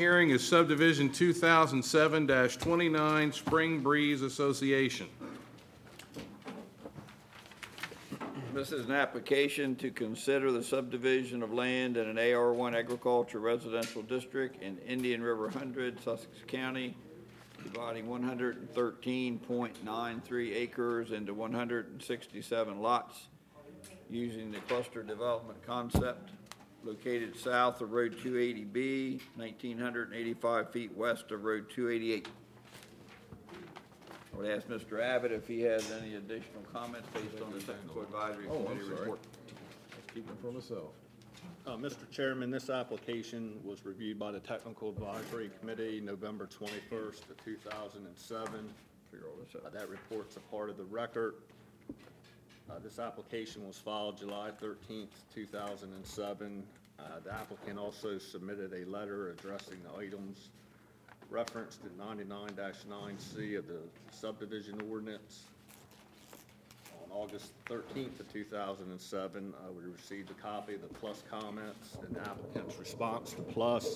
hearing is subdivision 2007-29 Spring Breeze Association. This is an application to consider the subdivision of land in an AR1 agriculture residential district in Indian River 100, Sussex County, dividing 113.93 acres into 167 lots using the cluster development concept, located south of Road 280B, 1,985 feet west of Road 288. I would ask Mr. Abbott if he has any additional comments based on the Technical Advisory Committee report. Keep them for myself. Mr. Chairman, this application was reviewed by the Technical Advisory Committee November 21st of 2007. That report's a part of the record. This application was filed July 13th, 2007. The applicant also submitted a letter addressing the items referenced in 99-9C of the subdivision ordinance. On August 13th of 2007, we received a copy of the plus comments and the applicant's response to plus.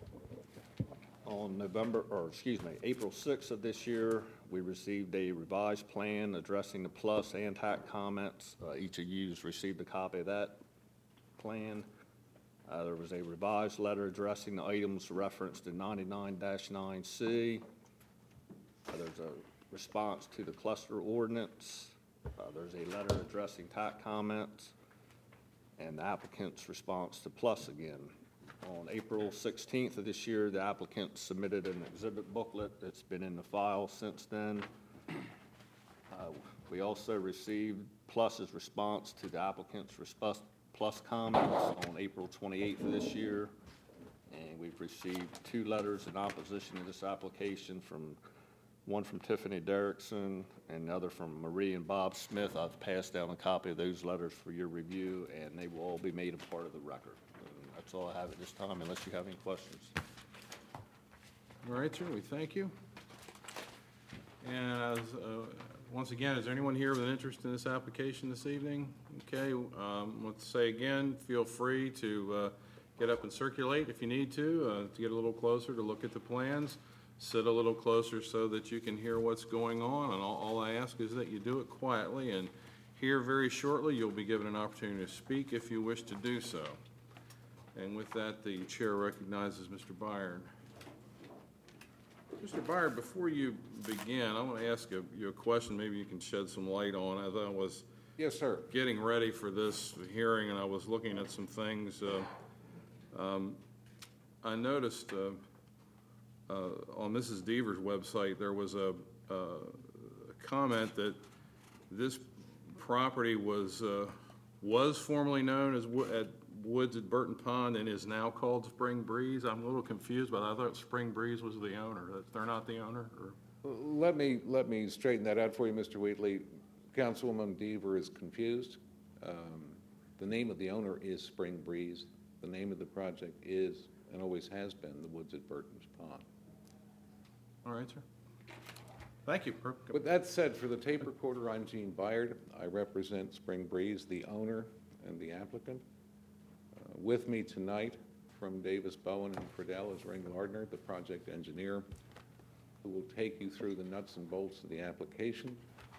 On April 6th of this year, we received a revised plan addressing the plus and TAC comments. Each of you has received a copy of that plan. There was a revised letter addressing the items referenced in 99-9C. There's a response to the cluster ordinance. There's a letter addressing TAC comments and the applicant's response to plus again. On April 16th of this year, the applicant submitted an exhibit booklet that's been in the file since then. We also received plus's response to the applicant's plus comments on April 28th of this year. And we've received 2 letters in opposition to this application, one from Tiffany Derrickson and the other from Marie and Bob Smith. I've passed down a copy of those letters for your review, and they will all be made a part of the record. That's all I have at this time, unless you have any questions. All right, sir, we thank you. And once again, is there anyone here with an interest in this application this evening? Okay, let's say again, feel free to get up and circulate if you need to get a little closer to look at the plans. Sit a little closer so that you can hear what's going on, and all I ask is that you do it quietly, and here very shortly you'll be given an opportunity to speak if you wish to do so. And with that, the chair recognizes Mr. Byard. Mr. Byard, before you begin, I want to ask you a question maybe you can shed some light on. As I was getting ready for this hearing and I was looking at some things, I noticed on Mrs. Deaver's website there was a comment that this property was formerly known as Woods at Burton Pond and is now called Spring Breeze. I'm a little confused, but I thought Spring Breeze was the owner. They're not the owner? Or? Let me straighten that out for you, Mr. Wheatley. Councilwoman Deaver is confused. The name of the owner is Spring Breeze. The name of the project is, and always has been, the Woods at Burton's Pond. All right, sir. Thank you. With that said, for the tape recorder, I'm Gene Byard. I represent Spring Breeze, the owner and the applicant. With me tonight from Davis, Bowen, and Friedel is Ring Lardner, the project engineer, who will take you through the nuts and bolts of the application.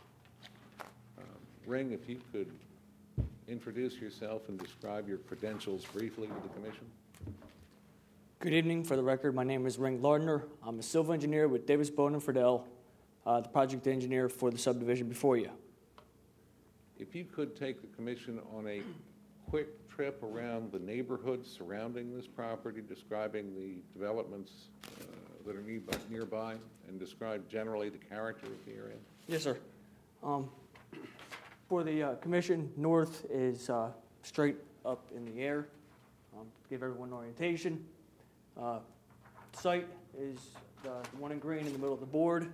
Ring, if you could introduce yourself and describe your credentials briefly to the commission. Good evening. For the record, my name is Ring Lardner. I'm a civil engineer with Davis, Bowen, and Friedel, the project engineer for the subdivision before you. If you could take the commission on a quick trip around the neighborhood surrounding this property, describing the developments that are nearby, and describe generally the character of the area. Yes, sir. For the commission, north is straight up in the air. To give everyone orientation. Site is the one in green in the middle of the board.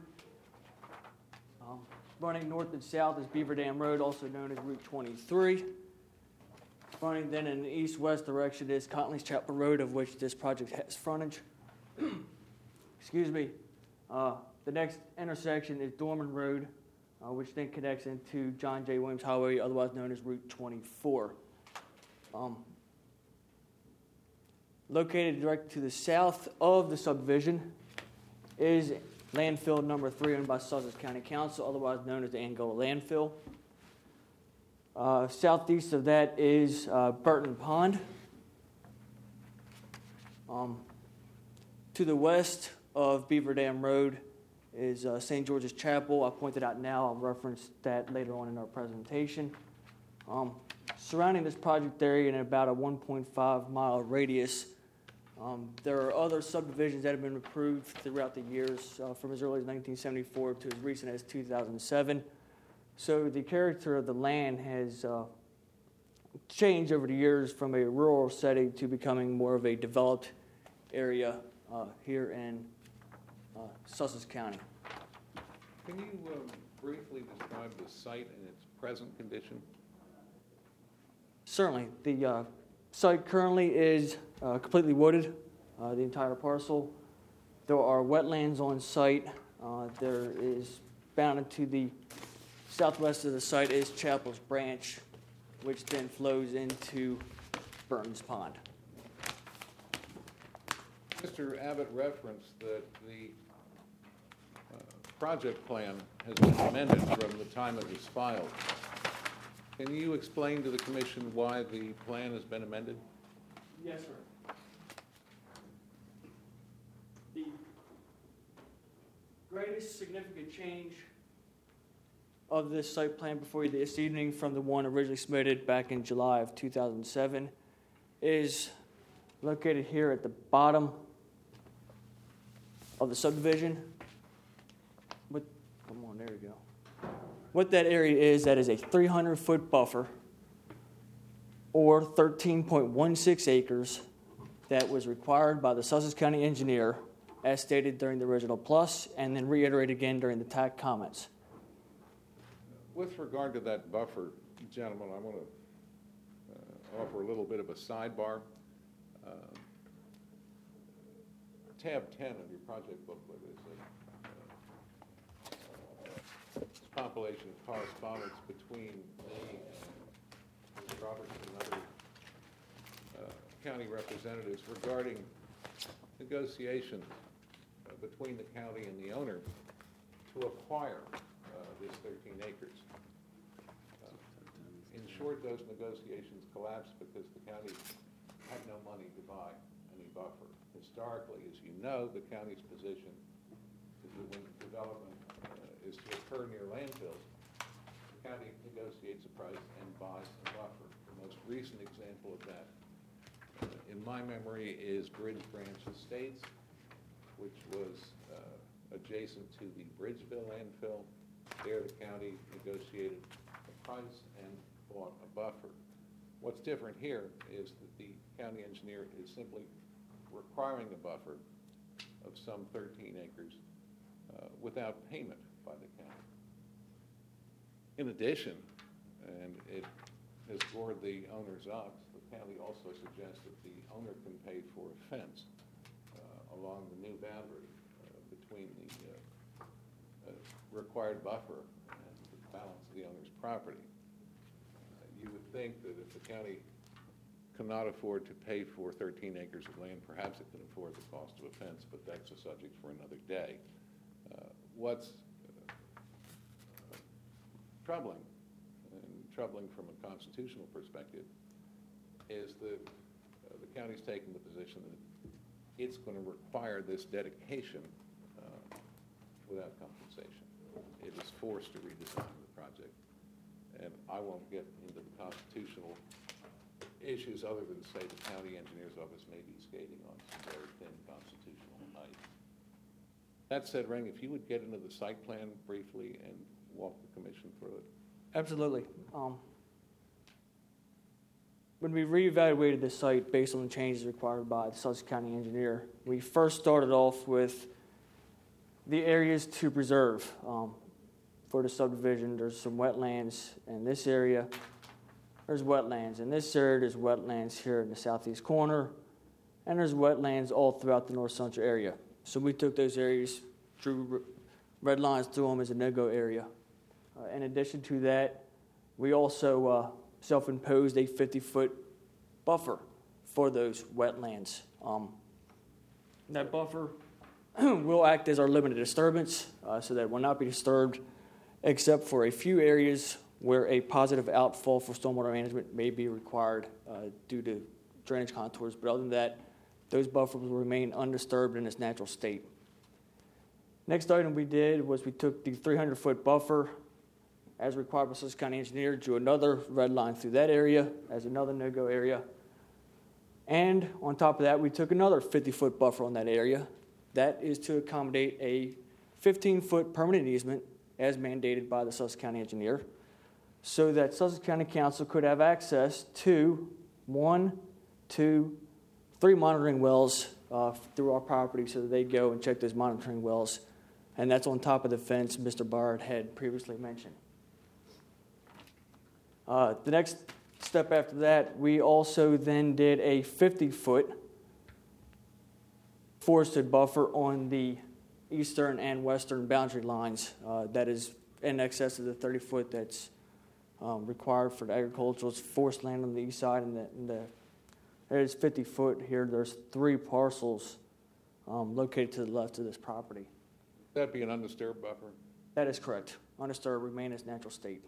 Running north and south is Beaver Dam Road, also known as Route 23. Running then in the east-west direction is Contley's Chapel Road, of which this project has frontage. Excuse me. The next intersection is Dorman Road, which then connects into John J. Williams Highway, otherwise known as Route 24. Located directly to the south of the subdivision is landfill number 3 owned by Sussex County Council, otherwise known as the Angola Landfill. Southeast of that is Burton Pond. To the west of Beaver Dam Road is St. George's Chapel. I pointed out now, I'll reference that later on in our presentation. Surrounding this project area in about a 1.5 mile radius, there are other subdivisions that have been approved throughout the years, from as early as 1974 to as recent as 2007. So the character of the land has changed over the years from a rural setting to becoming more of a developed area here in Sussex County. Can you briefly describe the site in its present condition? Certainly. The site currently is completely wooded, the entire parcel. There are wetlands on site. There is bounded to the southwest of the site is Chapel's Branch, which then flows into Burton's Pond. Mr. Abbott referenced that the project plan has been amended from the time it was filed. Can you explain to the commission why the plan has been amended? Yes, sir. The greatest significant change of this site plan before you this evening from the one originally submitted back in July of 2007 is located here at the bottom of the subdivision. Come on, there we go. What that area is, that is a 300-foot buffer or 13.16 acres that was required by the Sussex County engineer as stated during the original plus and then reiterated again during the TAC comments. With regard to that buffer, gentlemen, I want to offer a little bit of a sidebar. Tab 10 of your project booklet is a compilation of correspondence between me and Mr. Robertson and other county representatives regarding negotiations between the county and the owner to acquire this 13 acres. In short, those negotiations collapsed because the county had no money to buy any buffer. Historically, as you know, the county's position is that when development is to occur near landfills, the county negotiates a price and buys a buffer. The most recent example of that, in my memory, is Bridge Branch Estates, which was adjacent to the Bridgeville landfill. There, the county negotiated a price and bought a buffer. What's different here is that the county engineer is simply requiring a buffer of some 13 acres without payment by the county. In addition, and it has gored the owner's ox, the county also suggests that the owner can pay for a fence along the new boundary between the required buffer and the balance of the owner's property. You would think that if the county cannot afford to pay for 13 acres of land, perhaps it can afford the cost of a fence, but that's a subject for another day. What's troubling, and troubling from a constitutional perspective, is that the county's taken the position that it's going to require this dedication without compensation. It is forced to redesign the project. And I won't get into the constitutional issues other than to say the county engineer's office may be skating on some very thin constitutional ice. That said, Ring, if you would get into the site plan briefly and walk the commission through it. Absolutely. When we reevaluated the site based on the changes required by the Sussex County engineer, we first started off with the areas to preserve. For the subdivision, there's some wetlands in this area. There's wetlands in this area. There's wetlands here in the southeast corner. And there's wetlands all throughout the north central area. So we took those areas, drew red lines through them as a no-go area. In addition to that, we also self-imposed a 50-foot buffer for those wetlands. That buffer will act as our limited disturbance, so that it will not be disturbed except for a few areas where a positive outfall for stormwater management may be required due to drainage contours. But other than that, those buffers will remain undisturbed in its natural state. Next item we did was we took the 300-foot buffer as required by Sussex County Engineer, drew another red line through that area as another no-go area. And on top of that, we took another 50-foot buffer on that area. That is to accommodate a 15-foot permanent easement as mandated by the Sussex County Engineer, so that Sussex County Council could have access to 1, 2, 3 monitoring wells through our property, so that they go and check those monitoring wells. And that's on top of the fence Mr. Bard had previously mentioned. The next step after that, we also then did a 50-foot forested buffer on the eastern and western boundary lines. That is in excess of the 30-foot that's required for the agricultural. It's forest land on the east side, and there is 50-foot here. There's 3 parcels located to the left of this property. That'd be an undisturbed buffer. That is correct. Undisturbed, remain in its natural state.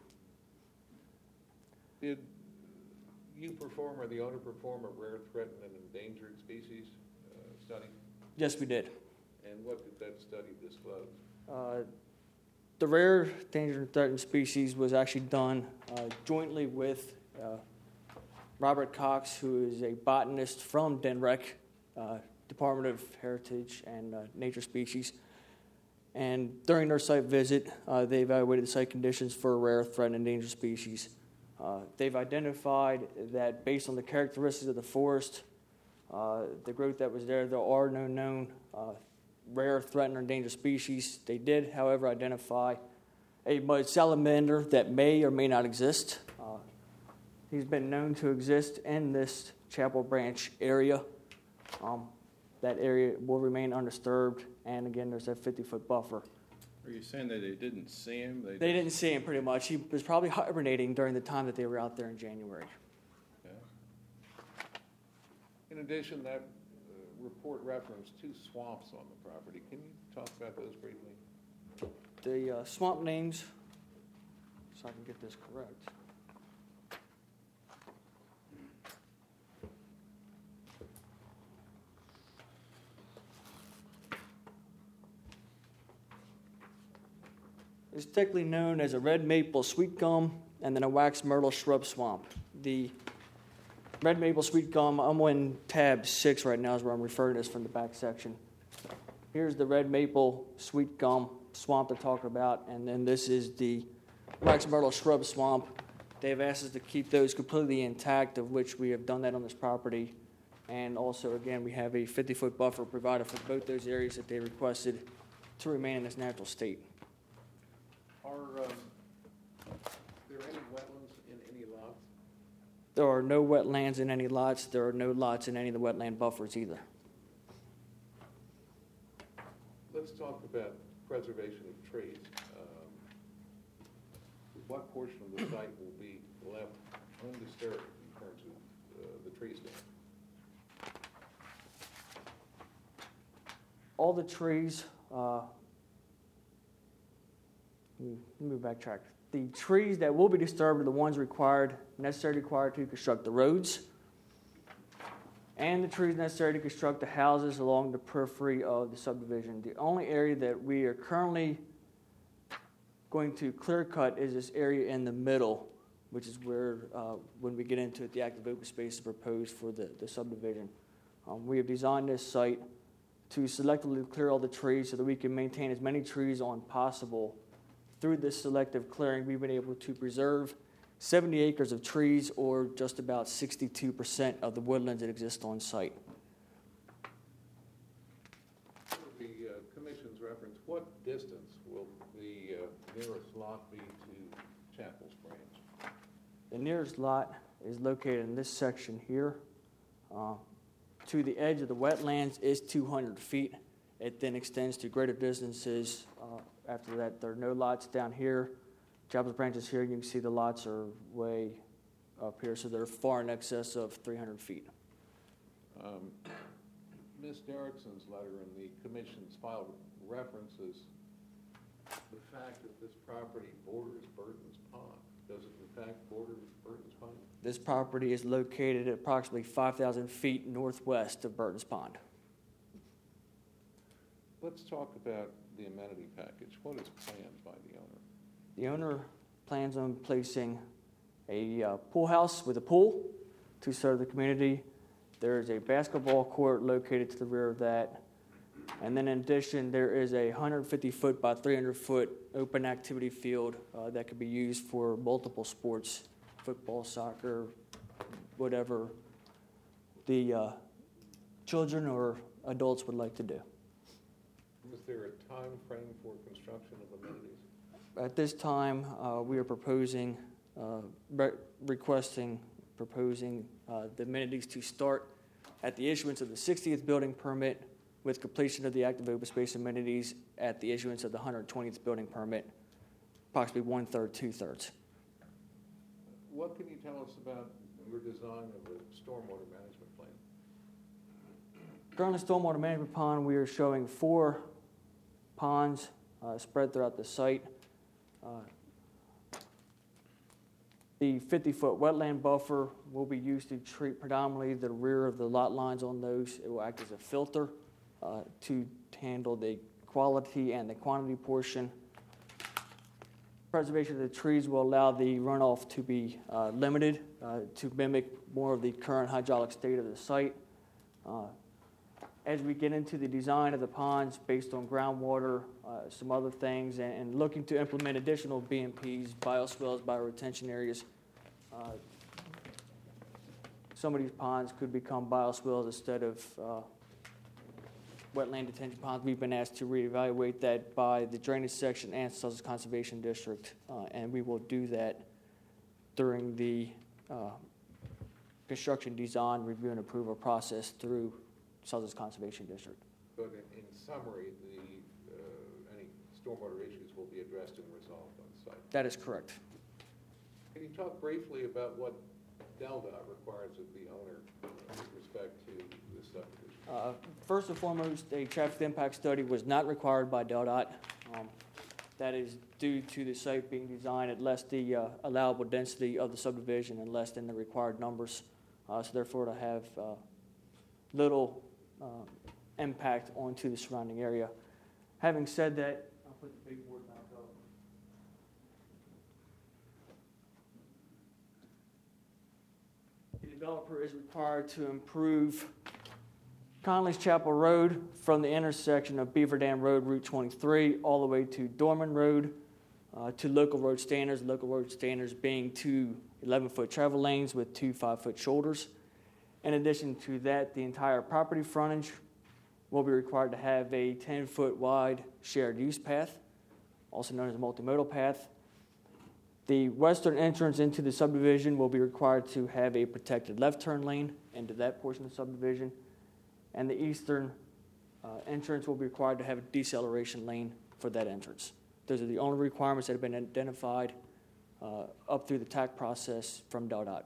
Did you perform or the owner perform a rare, threatened, and endangered species study? Yes, we did. And what did that study disclose? The rare, endangered, and threatened species was actually done jointly with Robert Cox, who is a botanist from DNREC, Department of Heritage and Nature Species. And during their site visit, they evaluated the site conditions for rare, threatened, and endangered species. They've identified that based on the characteristics of the forest, the growth that was there are no known rare, threatened, or endangered species. They did, however, identify a mud salamander that may or may not exist. He's been known to exist in this Chapel Branch area. That area will remain undisturbed, and again, there's that 50-foot buffer. Are you saying that they didn't see him? They didn't see him, pretty much. He was probably hibernating during the time that they were out there in January. Yeah. In addition, that report referenced 2 swamps on the property. Can you talk about those briefly? The swamp names, so I can get this correct. It's technically known as a red maple sweet gum and then a wax myrtle shrub swamp. The red maple sweet gum, I'm on tab 6 right now is where I'm referring to this from the back section. Here's the red maple sweet gum swamp to talk about, and then this is the wax myrtle shrub swamp. They've asked us to keep those completely intact, of which we have done that on this property. And also, again, we have a 50-foot buffer provided for both those areas that they requested to remain in its natural state. Are there any wetlands in any lots? There are no wetlands in any lots. There are no lots in any of the wetland buffers either. Let's talk about preservation of trees. What portion of the site will be left undisturbed in terms of the tree stand? All the trees, let me backtrack. The trees that will be disturbed are the ones necessarily required to construct the roads, and the trees necessary to construct the houses along the periphery of the subdivision. The only area that we are currently going to clear cut is this area in the middle, which is where, when we get into it, the active open space is proposed for the subdivision. We have designed this site to selectively clear all the trees so that we can maintain as many trees on possible. Through this selective clearing, we've been able to preserve 70 acres of trees, or just about 62% of the woodlands that exist on site. The Commission's reference, what distance will the nearest lot be to Chapel's Branch? The nearest lot is located in this section here. To the edge of the wetlands is 200 feet. It then extends to greater distances. After that, there are no lots down here. Chapel's Branch is here. You can see the lots are way up here, so they're far in excess of 300 feet. Ms. Derrickson's letter in the commission's file references the fact that this property borders Burton's Pond. Does it in fact border Burton's Pond? This property is located at approximately 5,000 feet northwest of Burton's Pond. Let's talk about the amenity package. What is planned by the owner? The owner plans on placing a pool house with a pool to serve the community. There is a basketball court located to the rear of that. And then in addition, there is a 150-foot by 300-foot open activity field that could be used for multiple sports, football, soccer, whatever the children or adults would like to do. Is there a time frame for construction of amenities? At this time, we are proposing the amenities to start at the issuance of the 60th building permit, with completion of the active open space amenities at the issuance of the 120th building permit, approximately 1/3, 2/3. What can you tell us about your design of the stormwater management plan? Currently, stormwater management pond, we are showing 4 ponds spread throughout the site. The 50-foot wetland buffer will be used to treat predominantly the rear of the lot lines on those. It will act as a filter to handle the quality and the quantity portion. Preservation of the trees will allow the runoff to be limited to mimic more of the current hydraulic state of the site. As we get into the design of the ponds based on groundwater, some other things, and looking to implement additional BMPs, bioswales, bioretention areas, some of these ponds could become bioswales instead of wetland detention ponds. We've been asked to reevaluate that by the Drainage Section and Sussex Conservation District, and we will do that during the construction design review and approval process through Sussex Conservation District. But in summary, any stormwater issues will be addressed and resolved on site. That is correct. Can you talk briefly about what DelDOT requires of the owner with respect to this subdivision? First and foremost, a traffic impact study was not required by DelDOT. That is due to the site being designed at less the allowable density of the subdivision and less than the required numbers. So therefore, to have little impact onto the surrounding area. Having said that, I'll put the big board back up. The developer is required to improve Conley's Chapel Road from the intersection of Beaver Dam Road, Route 23, all the way to Dorman Road to local road standards being 2 11-foot travel lanes with 2 5-foot shoulders. In addition to that, the entire property frontage will be required to have a 10-foot wide shared use path, also known as a multimodal path. The western entrance into the subdivision will be required to have a protected left turn lane into that portion of the subdivision, and the eastern entrance will be required to have a deceleration lane for that entrance. Those are the only requirements that have been identified up through the TAC process from DelDOT.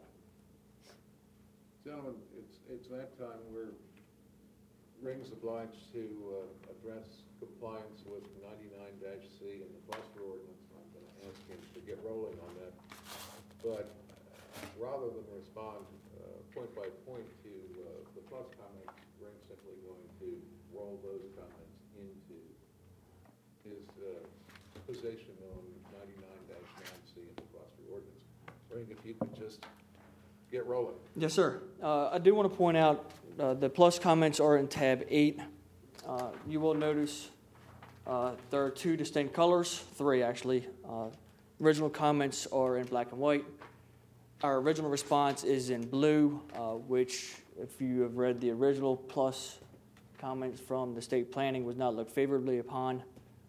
Gentlemen, it's that time where Ring's obliged to address compliance with 99-C and the cluster ordinance. I'm going to ask him to get rolling on that. But rather than respond point by point to the plus comments, Ring's simply going to roll those comments into his position on 99-9C and the cluster ordinance. Ring, if you could just get rolling. Yes, sir. I do want to point out the plus comments are in tab 8. You will notice there are 2 distinct colors, 3 actually. Original comments are in black and white. Our original response is in blue, which, if you have read the original plus comments from the state planning, was not looked favorably upon.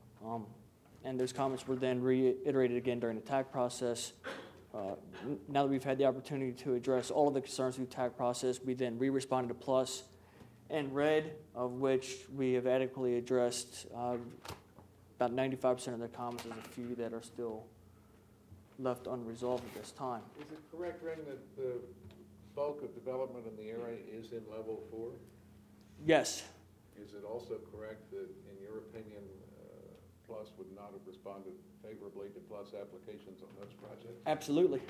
And those comments were then reiterated again during the TAC process. Now that we've had the opportunity to address all of the concerns through the TAC process, we then re-responded to plus and red, of which we have adequately addressed about 95% of the comments. There's a few that are still left unresolved at this time. Is it correct, Ring, that the bulk of development in the area is in level 4? Yes, Is it also correct that, in your opinion, Plus would not have responded favorably to Plus applications on those projects? absolutely.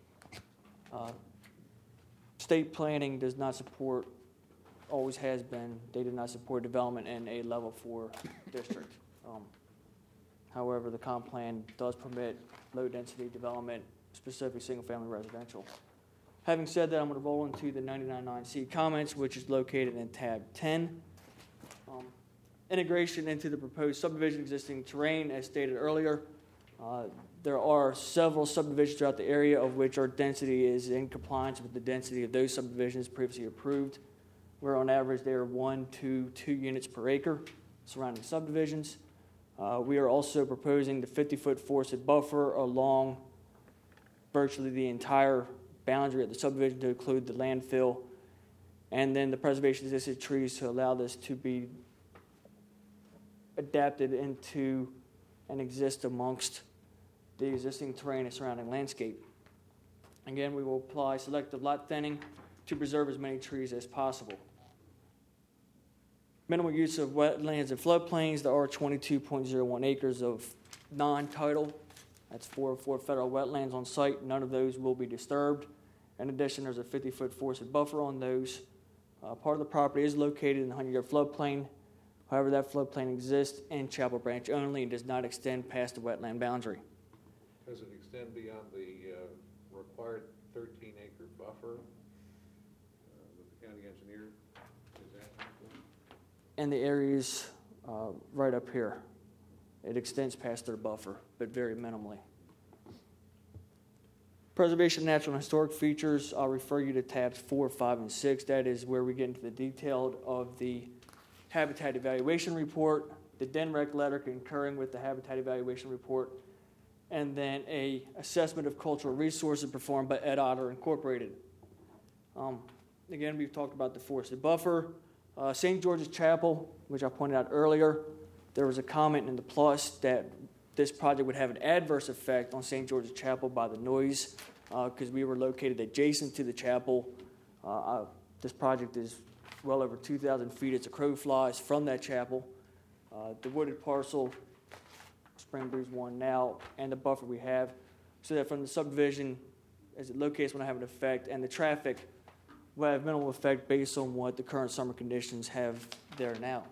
State planning does not support, always has been, they did not support development in a level 4 district. However, the comp plan does permit low-density development, specifically single-family residential. Having said that, I'm going to roll into the 99.9C comments, which is located in tab 10. Integration into the proposed subdivision existing terrain, as stated earlier. There are several subdivisions throughout the area of which our density is in compliance with the density of those subdivisions previously approved, where on average they are 1 to 2 units per acre surrounding subdivisions. We are also proposing the 50-foot forested buffer along virtually the entire boundary of the subdivision to include the landfill, and then the preservation of existing trees to allow this to be adapted into and exist amongst the existing terrain and surrounding landscape. Again, we will apply selective lot thinning to preserve as many trees as possible. Minimal use of wetlands and floodplains. There are 22.01 acres of non-tidal. That's 404 federal wetlands on site. None of those will be disturbed. In addition, there's a 50-foot forested buffer on those. Part of the property is located in the 100-year floodplain. However, that floodplain exists in Chapel Branch only and does not extend past the wetland boundary. Does it extend beyond the required 13-acre buffer that the county engineer is asking for? And the areas right up here, it extends past their buffer, but very minimally. Preservation of natural and historic features, I'll refer you to tabs 4, 5, and 6. That is where we get into the detail of the habitat evaluation report, the DNREC letter concurring with the habitat evaluation report, and then a assessment of cultural resources performed by Ed Otter Incorporated. Again, we've talked about the forested buffer. St. George's Chapel, which I pointed out earlier, there was a comment in the Plus that this project would have an adverse effect on St. George's Chapel by the noise because we were located adjacent to the chapel. This project is well over 2,000 feet. It's a crow flies from that chapel. The wooded parcel, Spring Breeze 1 now, and the buffer we have, so that from the subdivision, as it locates, will have an effect, and the traffic will have minimal effect based on what the current summer conditions have there now.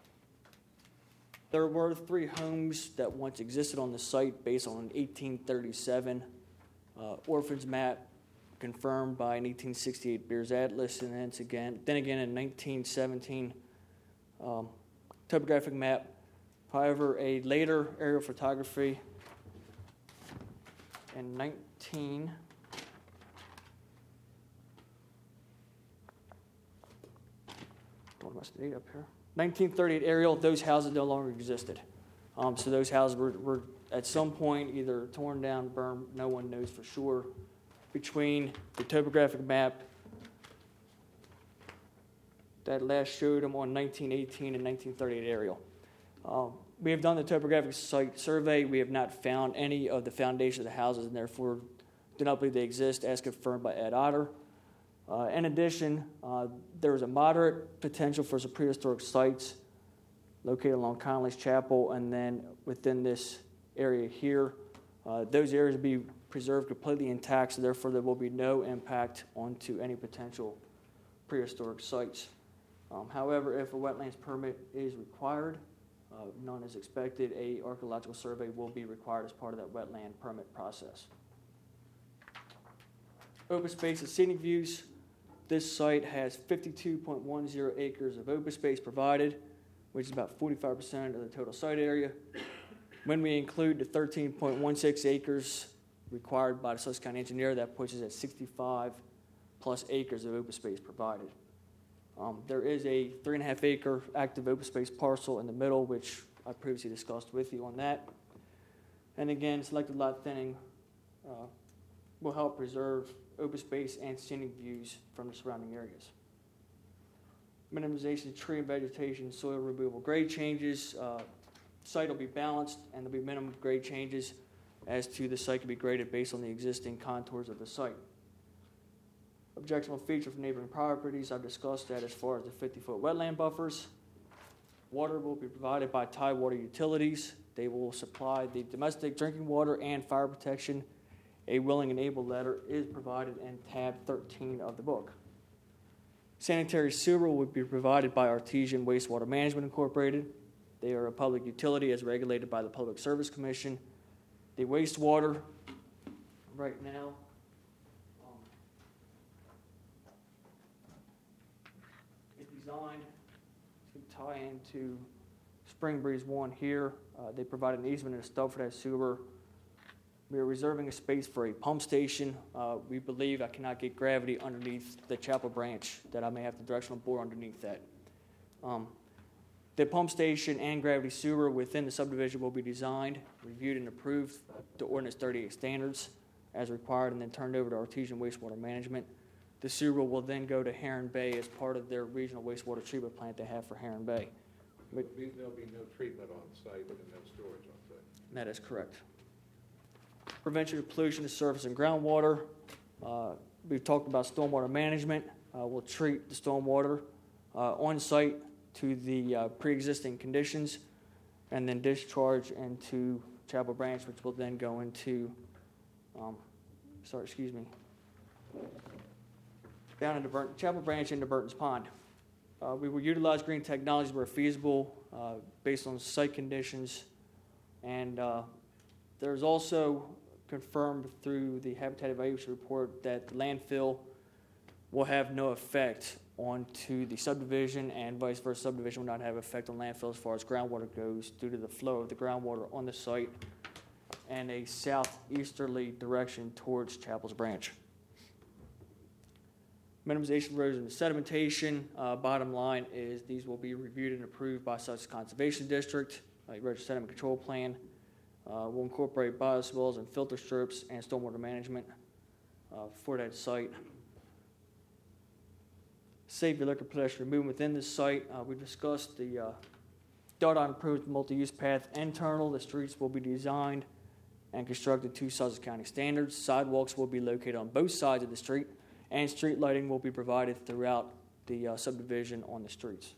There were 3 homes that once existed on the site based on an 1837 orphans map confirmed by an 1868 Beers Atlas, and then again in 1917 topographic map. However, a later aerial photography in 19... Don't mess the date up here. 1938 aerial, those houses no longer existed. So those houses were at some point either torn down, burned, no one knows for sure. Between the topographic map that last showed them on 1918 and 1938 aerial. We have done the topographic site survey. We have not found any of the foundation of the houses, and therefore do not believe they exist, as confirmed by Ed Otter. In addition, there is a moderate potential for some prehistoric sites located along Connolly's Chapel, and then within this area here, those areas will be preserved completely intact, so therefore there will be no impact onto any potential prehistoric sites. However, if a wetlands permit is required, none is expected, a archaeological survey will be required as part of that wetland permit process. Open space and scenic views. This site has 52.10 acres of open space provided, which is about 45% of the total site area. When we include the 13.16 acres required by the Sussex County engineer, that puts us at 65 plus acres of open space provided. There is a 3.5 acre active open space parcel in the middle, which I previously discussed with you on that. And again, selected lot thinning will help preserve open space and scenic views from the surrounding areas. Minimization of tree and vegetation, soil removal, grade changes. Site will be balanced, and there'll be minimum grade changes as to the site can be graded based on the existing contours of the site. Objectionable feature for neighboring properties, I've discussed that as far as the 50-foot wetland buffers. Water will be provided by Tidewater Utilities. They will supply the domestic drinking water and fire protection. A willing and able letter is provided in tab 13 of the book. Sanitary sewer will be provided by Artesian Wastewater Management Incorporated. They are a public utility as regulated by the Public Service Commission. The wastewater, right now, is designed to tie into Spring Breeze 1 here. They provide an easement and a stub for that sewer. We are reserving a space for a pump station. We believe I cannot get gravity underneath the Chapel Branch, that I may have to directional bore underneath that. The pump station and gravity sewer within the subdivision will be designed, reviewed, and approved to Ordinance 38 standards as required, and then turned over to Artesian Wastewater Management. The sewer will then go to Heron Bay as part of their regional wastewater treatment plant they have for Heron Bay. There'll be no treatment on site and no storage on site. That is correct. Prevention of pollution to surface and groundwater. We've talked about stormwater management. We'll treat the stormwater on site to the pre-existing conditions and then discharge into Chapel Branch, which will then go into, down into Chapel Branch into Burton's Pond. We will utilize green technologies where feasible based on site conditions. And there's also confirmed through the Habitat Evaluation Report that the landfill will have no effect onto the subdivision, and vice versa, subdivision will not have effect on landfill as far as groundwater goes due to the flow of the groundwater on the site and a southeasterly direction towards Chapel's Branch. Minimization of erosion and sedimentation. Bottom line is these will be reviewed and approved by Sussex Conservation District. Erosion sediment control plan will incorporate bioswales and filter strips and stormwater management for that site. Safe vehicular pedestrian movement within this site. We discussed the DOT approved multi-use path internal. The streets will be designed and constructed to Sussex County standards. Sidewalks will be located on both sides of the street, and street lighting will be provided throughout the subdivision on the streets.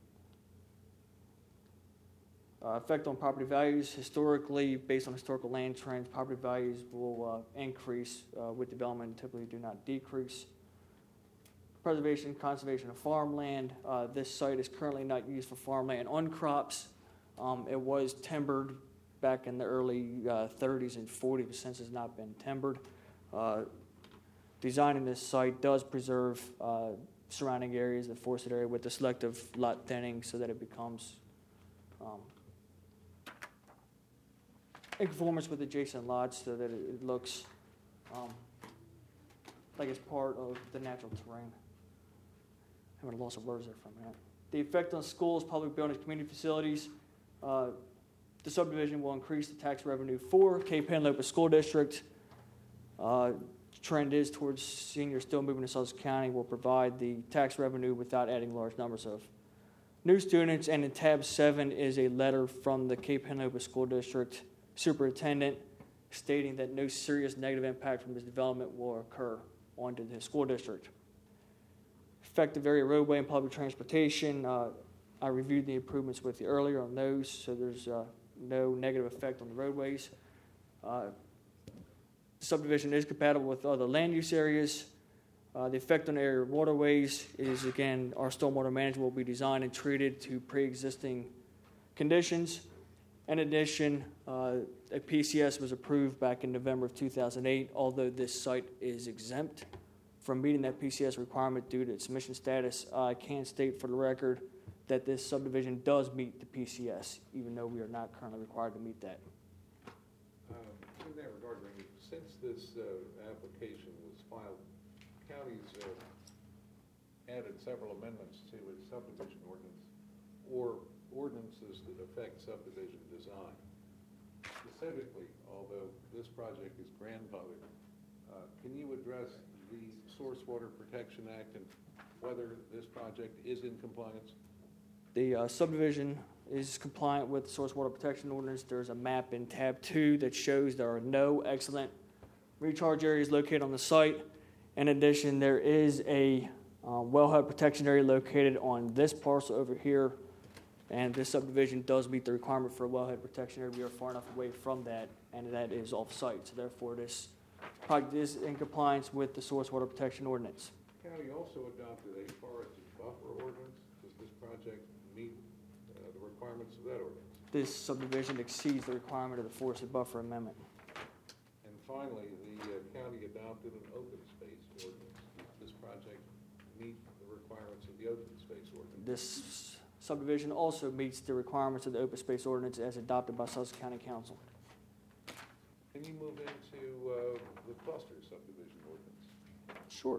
Effect on property values. Historically, based on historical land trends, property values will increase with development, typically do not decrease. Preservation, conservation of farmland. This site is currently not used for farmland on crops. It was timbered back in the early 30s and 40s, but since it's not been timbered. Designing this site does preserve surrounding areas, the forested area, with the selective lot thinning so that it becomes in conformance with adjacent lots so that it looks like it's part of the natural terrain. I'm having a loss of words there for a minute. The effect on schools, public buildings, community facilities. The subdivision will increase the tax revenue for Cape Henlopen School District. Trend is towards seniors still moving to Sussex County. Will provide the tax revenue without adding large numbers of new students. And in tab 7 is a letter from the Cape Henlopen School District superintendent stating that no serious negative impact from this development will occur onto the school district. Effective area roadway and public transportation. I reviewed the improvements with you earlier on those, so there's no negative effect on the roadways. Subdivision is compatible with other land use areas. The effect on area waterways is, again, our stormwater management will be designed and treated to pre-existing conditions. In addition, a PCS was approved back in November of 2008, although this site is exempt from meeting that PCS requirement due to its emission status. I can state for the record that this subdivision does meet the PCS, even though we are not currently required to meet that. In that regard, Randy, since this application was filed, county's added several amendments to its subdivision ordinance or ordinances that affect subdivision design. Specifically, although this project is grandfathered, can you address the Source Water Protection Act and whether this project is in compliance? The subdivision is compliant with the Source Water Protection Ordinance. There's a map in tab 2 that shows there are no excellent recharge areas located on the site. In addition, there is a wellhead protection area located on this parcel over here, and this subdivision does meet the requirement for a wellhead protection area. We are far enough away from that, and that is off-site. So therefore, this project is in compliance with the source water protection ordinance. County also adopted a forested buffer ordinance. Does this project meet the requirements of that ordinance? This subdivision exceeds the requirement of the forested buffer amendment. And finally, the county adopted an open space ordinance. Does this project meet the requirements of the open space ordinance? This subdivision also meets the requirements of the open space ordinance as adopted by Sussex County Council. Can you move into the cluster subdivision ordinance? Sure.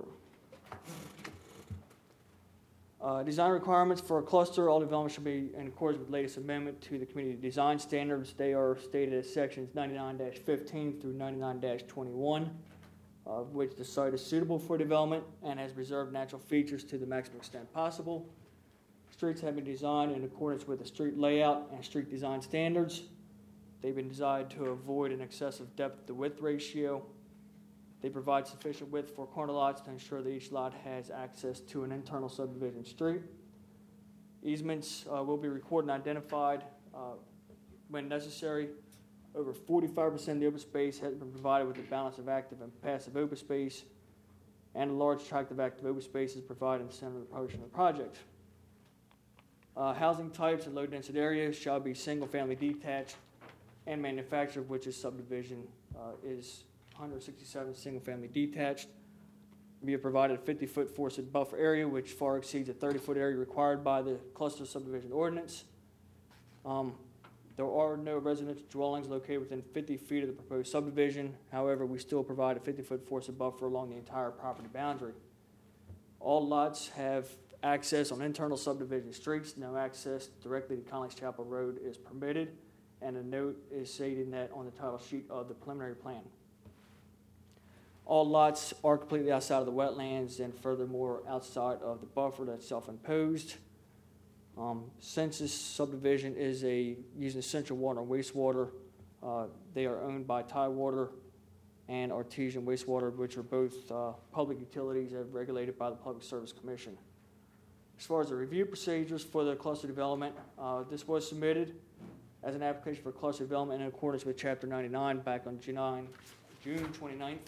Design requirements for a cluster, all development should be in accordance with the latest amendment to the community design standards. They are stated as sections 99-15 through 99-21, of which the site is suitable for development and has preserved natural features to the maximum extent possible. Streets have been designed in accordance with the street layout and street design standards. They've been designed to avoid an excessive depth to width ratio. They provide sufficient width for corner lots to ensure that each lot has access to an internal subdivision street. Easements will be recorded and identified when necessary. Over 45% of the open space has been provided with a balance of active and passive open space, and a large tract of active open space is provided in the center of the portion of the project. Housing types in low-density areas shall be single-family detached and manufactured, which is subdivision is 167 single-family detached. We have provided a 50-foot forested buffer area, which far exceeds the 30-foot area required by the cluster subdivision ordinance. There are no residential dwellings located within 50 feet of the proposed subdivision. However, we still provide a 50-foot forested buffer along the entire property boundary. All lots have access on internal subdivision streets. No access directly to Conley's Chapel Road is permitted, and a note is stating that on the title sheet of the preliminary plan. All lots are completely outside of the wetlands and furthermore outside of the buffer that's self-imposed. Since this subdivision is using central water and wastewater, they are owned by Tidewater and Artesian Wastewater, which are both public utilities that are regulated by the Public Service Commission. As far as the review procedures for the cluster development, this was submitted as an application for cluster development in accordance with Chapter 99 back on June 29th.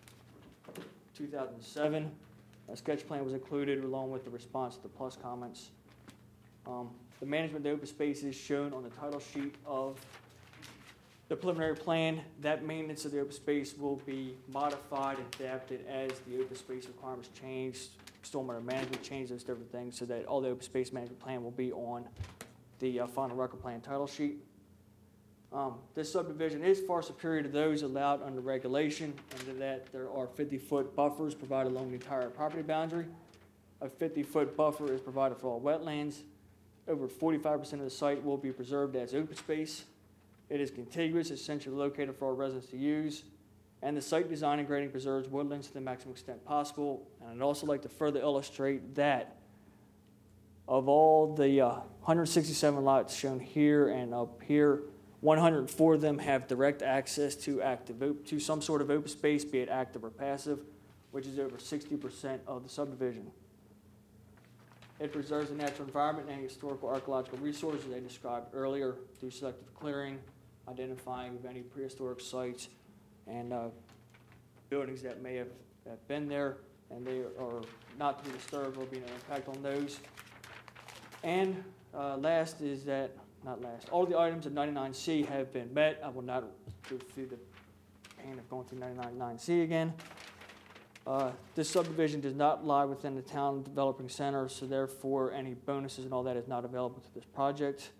2007. A sketch plan was included along with the response to the plus comments. The management of the open space is shown on the title sheet of the preliminary plan. That maintenance of the open space will be modified and adapted as the open space requirements change, stormwater management change, those different things, so that all the open space management plan will be on the final record plan title sheet. This subdivision is far superior to those allowed under regulation, and that there are 50-foot buffers provided along the entire property boundary. A 50-foot buffer is provided for all wetlands. Over 45% of the site will be preserved as open space. It is contiguous, essentially located for all residents to use, and the site design and grading preserves woodlands to the maximum extent possible. And I'd also like to further illustrate that of all the 167 lots shown here and up here, 104 of them have direct access to some sort of open space, be it active or passive, which is over 60% of the subdivision. It preserves the natural environment and historical archaeological resources I described earlier through selective clearing, identifying of any prehistoric sites and buildings that may have been there, and they are not to be disturbed or be no impact on those. And last is that, not last, all the items of 99C have been met. I will not go through the pain of going through 99C again. This subdivision does not lie within the town developing center, so therefore any bonuses and all that is not available to this project.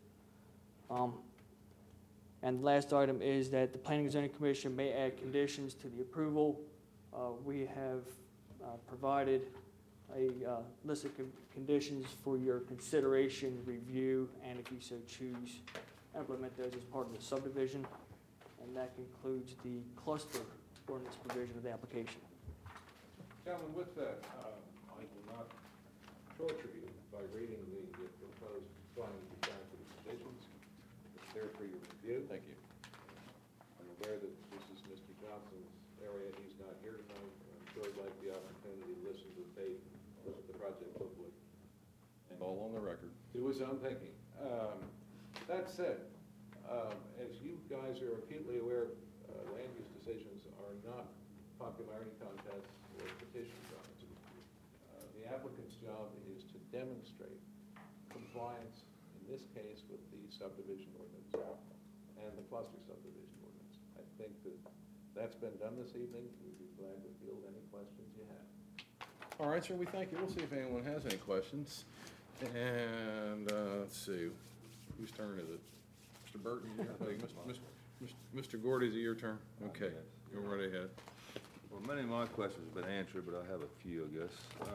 And the last item is that the Planning and Zoning Commission may add conditions to the approval. We have provided a list of conditions for your consideration, review, and if you so choose, implement those as part of the subdivision. And that concludes the cluster ordinance provision of the application. Gentlemen, with that, I will not torture you by reading the proposed findings of fact of the conditions. It's there for your review. Thank you. I'm aware that this is Mr. Johnson's area. He's not here tonight. I'm sure he'd like the opportunity opportunity to listen to the tape, listen to the project booklet, and All on the record. do his own thinking. That said, as you guys are acutely aware, land use decisions are not popularity contests or petition drives. The applicant's job is to demonstrate compliance, in this case, with the subdivision ordinance and the cluster subdivision ordinance. I think that that's been done this evening. We'd be glad to field any questions you have. All right, sir, we thank you. We'll see if anyone has any questions. And, let's see, whose turn is it? Mr. Burton? Mr. Gordy, is it your turn? Okay, go right ahead. Well, many of my questions have been answered, but I have a few, I guess.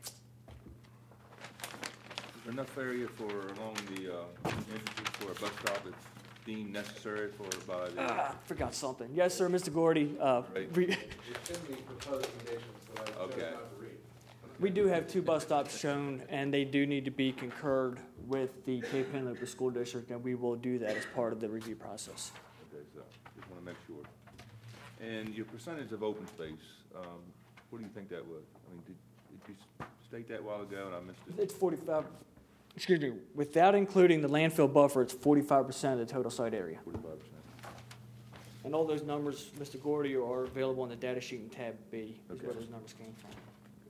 Is there enough area for, along the entrances for a bus stop that's deemed necessary by the... Forgot something. Yes, sir, Mr. Gordy. It's in the proposed conditions that I chose Okay. not to read. We do have 2 bus stops shown, and they do need to be concurred with the Cape Henry Local School District, and we will do that as part of the review process. Okay, so just want to make sure. And your percentage of open space, what do you think that was? I mean, did you state that a while ago and I missed it? It's 45, excuse me, without including the landfill buffer, it's 45% of the total site area. 45%. And all those numbers, Mr. Gordy, are available on the data sheet in tab B, is Okay. where those numbers came from.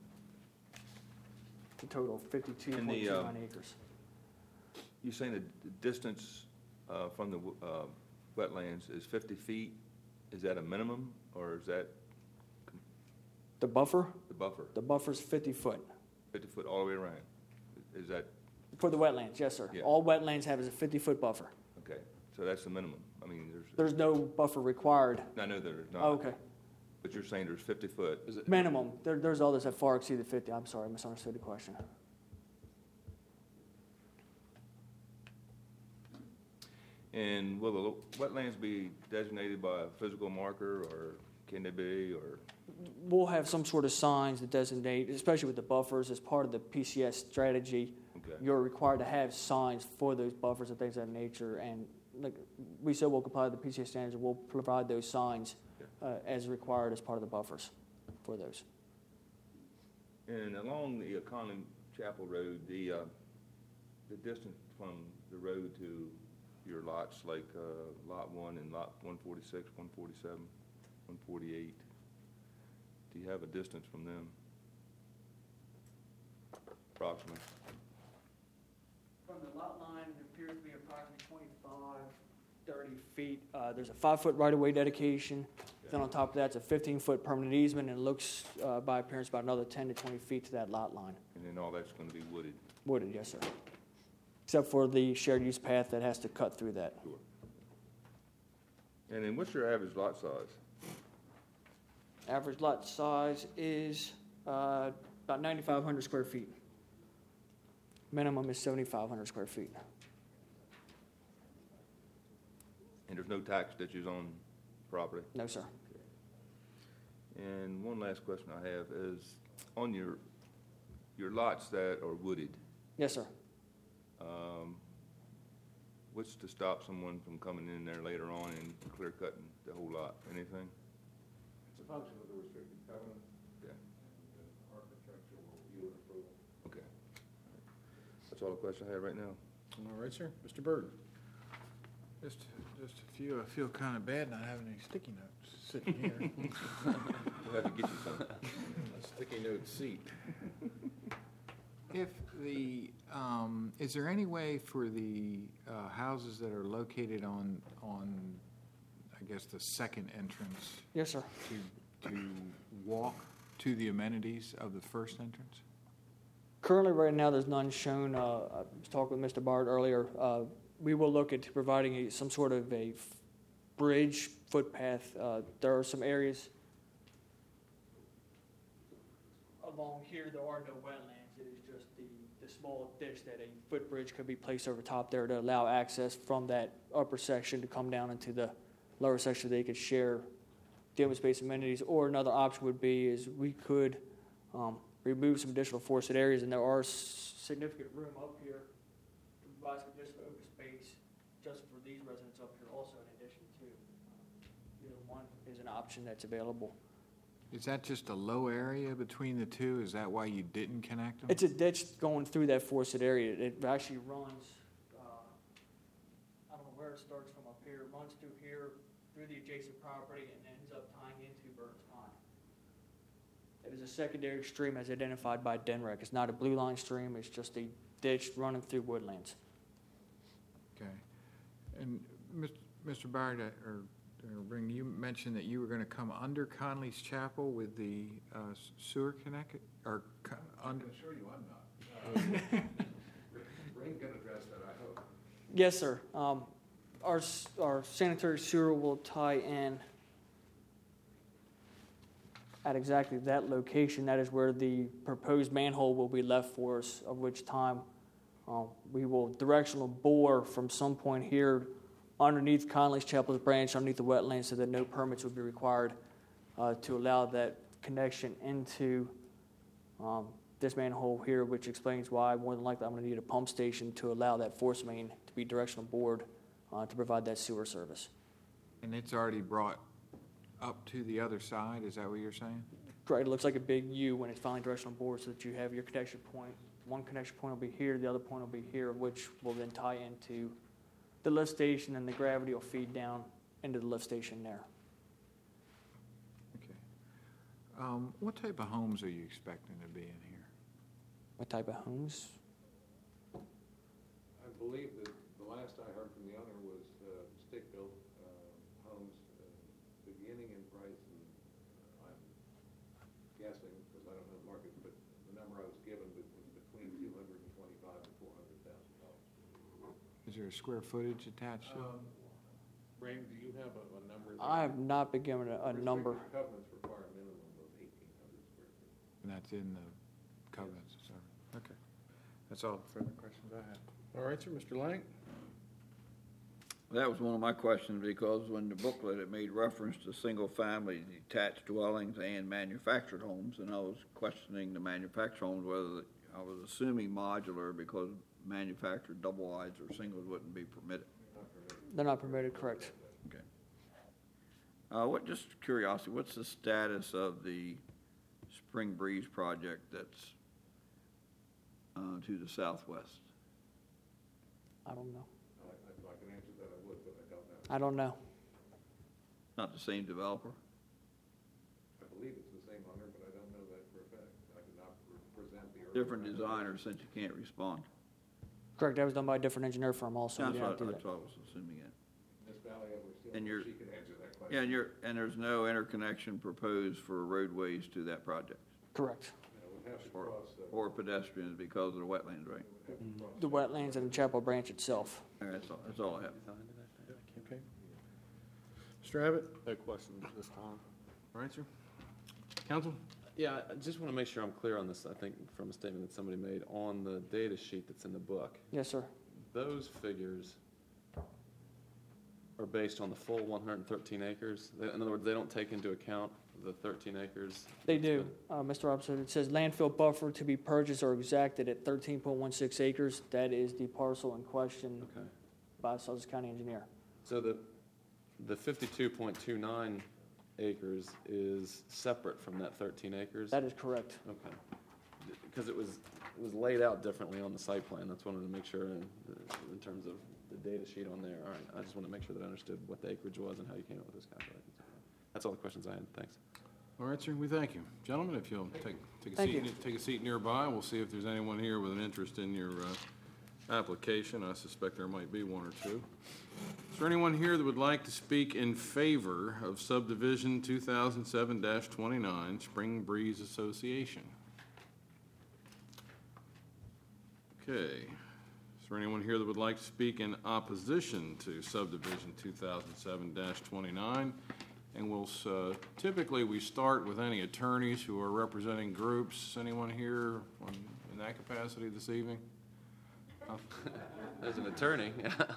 The total of 52.29 And the, acres. You're saying the distance from the wetlands is 50 feet? Is that a minimum, or is that The buffer? the buffer? The buffer's 50 foot. 50 foot all the way around? Is that, For the wetlands, yes, sir. Yeah. All wetlands have is a 50-foot buffer. okay, so that's the minimum? I mean, There's no buffer required. I know there's not. Oh, okay. But you're saying there's 50 foot? Is it? Minimum. There's others that far exceed the 50. I'm sorry, I misunderstood the question. And will the wetlands be designated by a physical marker, or can they be, or? We'll have some sort of signs that designate, especially with the buffers, as part of the PCS strategy. Okay. You're required to have signs for those buffers and things of that nature. And like we said, we'll comply with the PCS standards, and we'll provide those signs as required as part of the buffers for those. And along the Conlon Chapel Road, the distance from the road to your lots, like Lot 1 and Lot 146, 147, 148, do you have a distance from them, approximately? From the lot line, it appears to be approximately 25, 30 feet. There's a 5-foot right-of-way dedication. Then on top of that, it's a 15-foot permanent easement, and it looks by appearance about another 10 to 20 feet to that lot line. And then all that's going to be wooded? Wooded, yes, sir. Except for the shared use path that has to cut through that. Sure. And then what's your average lot size? Average lot size is about 9,500 square feet. Minimum is 7,500 square feet. And there's no tax ditches on property? No, sir. And one last question I have is, on your lots that are wooded, Yes, sir. what's to stop someone from coming in there later on and clear cutting the whole lot? Anything? It's a function of the restricted covenant. Okay. And architectural review and approval. Okay. That's all the questions I have right now. All right, sir. Mr. Burton? Just a few. I feel kind of bad not having any sticky notes sitting here. We'll have to get you some. A sticky note seat. If the, is there any way for the houses that are located on, I guess, the second entrance Yes, sir. to walk to the amenities of the first entrance? Currently, right now, there's none shown. I was talking with Mr. Bard earlier. We will look at providing some sort of a bridge, footpath. There are some areas along here. There are no wetlands. It is just the small ditch that a footbridge could be placed over top there to allow access from that upper section to come down into the lower section. They could share the open space amenities. Or another option would be is we could remove some additional forested areas, and there are significant room up here to provide some additional open space just for these residents up here also in addition to either one is an option that's available. Is that just a low area between the two? Is that why you didn't connect them? It's a ditch going through that forested area. It actually runs, I don't know where it starts from up here, runs through here, through the adjacent property, and ends up tying into Burton's Pond. It is a secondary stream as identified by DNREC. It's not a blue line stream, it's just a ditch running through woodlands. Okay. And Mr. Byard, or Ring, you mentioned that you were going to come under Conley's Chapel with the sewer connect, or under? I can assure you I'm not. Ring can address that, I hope. Yes, sir. Our sanitary sewer will tie in at exactly that location. That is where the proposed manhole will be left for us, of which time we will directional bore from some point here underneath Conley's Chapel's branch, underneath the wetlands, so that no permits would be required to allow that connection into this manhole here, which explains why more than likely I'm going to need a pump station to allow that force main to be directional bored to provide that sewer service. And it's already brought up to the other side, is that what you're saying? Correct. It looks like a big U when it's finally directional bored, so that you have your connection point. One connection point will be here, the other point will be here, which will then tie into the lift station, and the gravity will feed down into the lift station there. Okay. What type of homes are you expecting to be in here? What type of homes? I believe that the last I heard from the owner was stick-built homes, beginning in price, and I'm guessing, because I don't know the market, but the number I was given was between $225,000 and $400,000. Is there a square footage attached to it? Ring, do you have a number? I have not been given a number. Restricted covenants require a minimum of 1,800 square feet. And that's in the covenants, et cetera. Okay. That's all the further questions I have. All right, sir, Mr. Lang? That was one of my questions, because when the booklet, it made reference to single-family detached dwellings and manufactured homes, and I was questioning the manufactured homes, whether, I was assuming modular, because manufactured double wides or singles wouldn't be permitted. They're not permitted, correct. Okay. Just curiosity, what's the status of the Spring Breeze project that's to the southwest? I don't know. If I can answer that, I would, but I don't know. I don't know. Not the same developer? I believe it's the same owner, but I don't know that for a fact. I could not present the. Different designer, since you can't respond. Correct. That was done by a different engineer firm also. We That's did not what do I that. was assuming it. Ms. Valley, we're still, And you're- she can answer that question. Yeah, and there's no interconnection proposed for roadways to that project? Correct. We'd have to Or, cross, or pedestrians because of the wetlands, right? The wetlands and the Chapel Branch itself. All right, that's all I have. Okay. Mr. Abbott? No questions this time. All right, sir. Counsel? Yeah, I just want to make sure I'm clear on this, I think, from a statement that somebody made on the data sheet that's in the book. Yes, sir. Those figures are based on the full 113 acres? In other words, they don't take into account the 13 acres? They do, Mr. Robinson. It says landfill buffer to be purchased or exacted at 13.16 acres. That is the parcel in question Okay. by the Sussex County engineer. So the 52.29 acres is separate from that 13 acres? That is correct. Okay. Because it was laid out differently on the site plan. That's what I wanted to make sure in terms of the data sheet on there. All right, I just want to make sure that I understood what the acreage was and how you came up with those calculations. That's all the questions I had. Thanks. All right, sir, we thank you. Gentlemen, if you'll take a seat nearby, we'll see if there's anyone here with an interest in your application. I suspect there might be one or two. Is there anyone here that would like to speak in favor of subdivision 2007-29 Spring Breeze Association? Okay. Is there anyone here that would like to speak in opposition to subdivision 2007-29? And we'll, typically we start with any attorneys who are representing groups. Anyone here in that capacity this evening? As an attorney,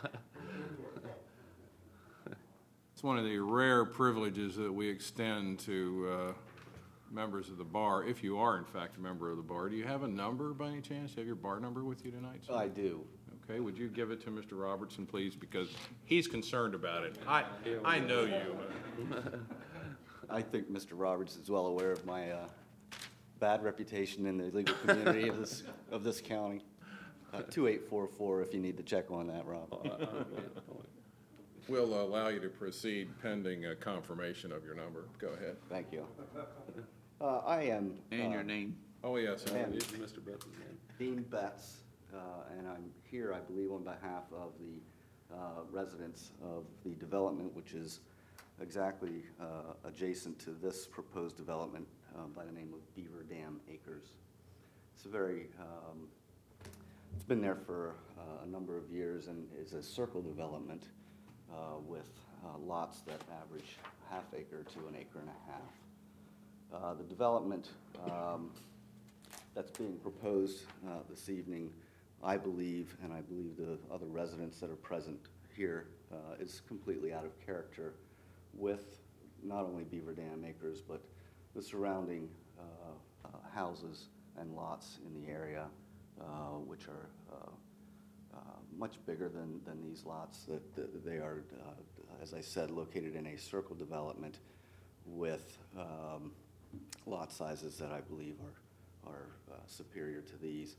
It's one of the rare privileges that we extend to members of the bar, if you are in fact a member of the bar. Do you have a number by any chance? Do you have your bar number with you tonight, sir? I do. Okay, would you give it to Mr. Robertson, please, because he's concerned about it. I know you. I think Mr. Roberts is well aware of my bad reputation in the legal community of this county. 2844 if you need to check on that, Rob. We'll allow you to proceed pending confirmation of your number. Go ahead. Thank you. I am. And your name. Oh, yes. I am Mr. Betts' name. Dean Betts, and I'm here, I believe, on behalf of the residents of the development, which is exactly adjacent to this proposed development by the name of Beaver Dam Acres. It's a very, it's been there for a number of years and is a circle development with lots that average half acre to an acre and a half. The development that's being proposed this evening, I believe, and I believe the other residents that are present here, is completely out of character with not only Beaver Dam Acres, but the surrounding houses and lots in the area, which are much bigger than these lots. That they are, as I said, located in a circle development with lot sizes that I believe are superior to these.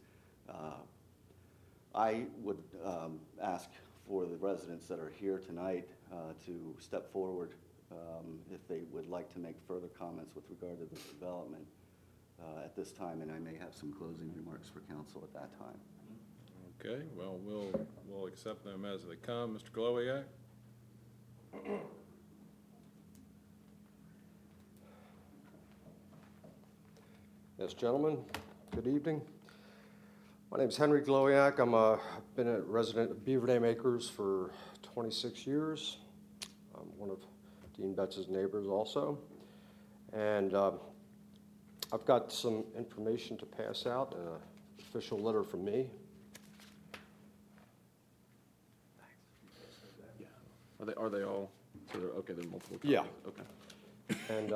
I would ask for the residents that are here tonight to step forward if they would like to make further comments with regard to this development at this time, and I may have some closing remarks for council at that time. Okay, well, we'll accept them as they come. Mr. Glowiak? Yes, gentlemen, good evening. My name is Henry Glowiak. I've been a resident of Beaver Dam Acres for 26 years. I'm one of Dean Betts' neighbors also. And I've got some information to pass out, an official letter from me. Are they all? So they're, okay, they're multiple. Copies. Yeah. Okay. And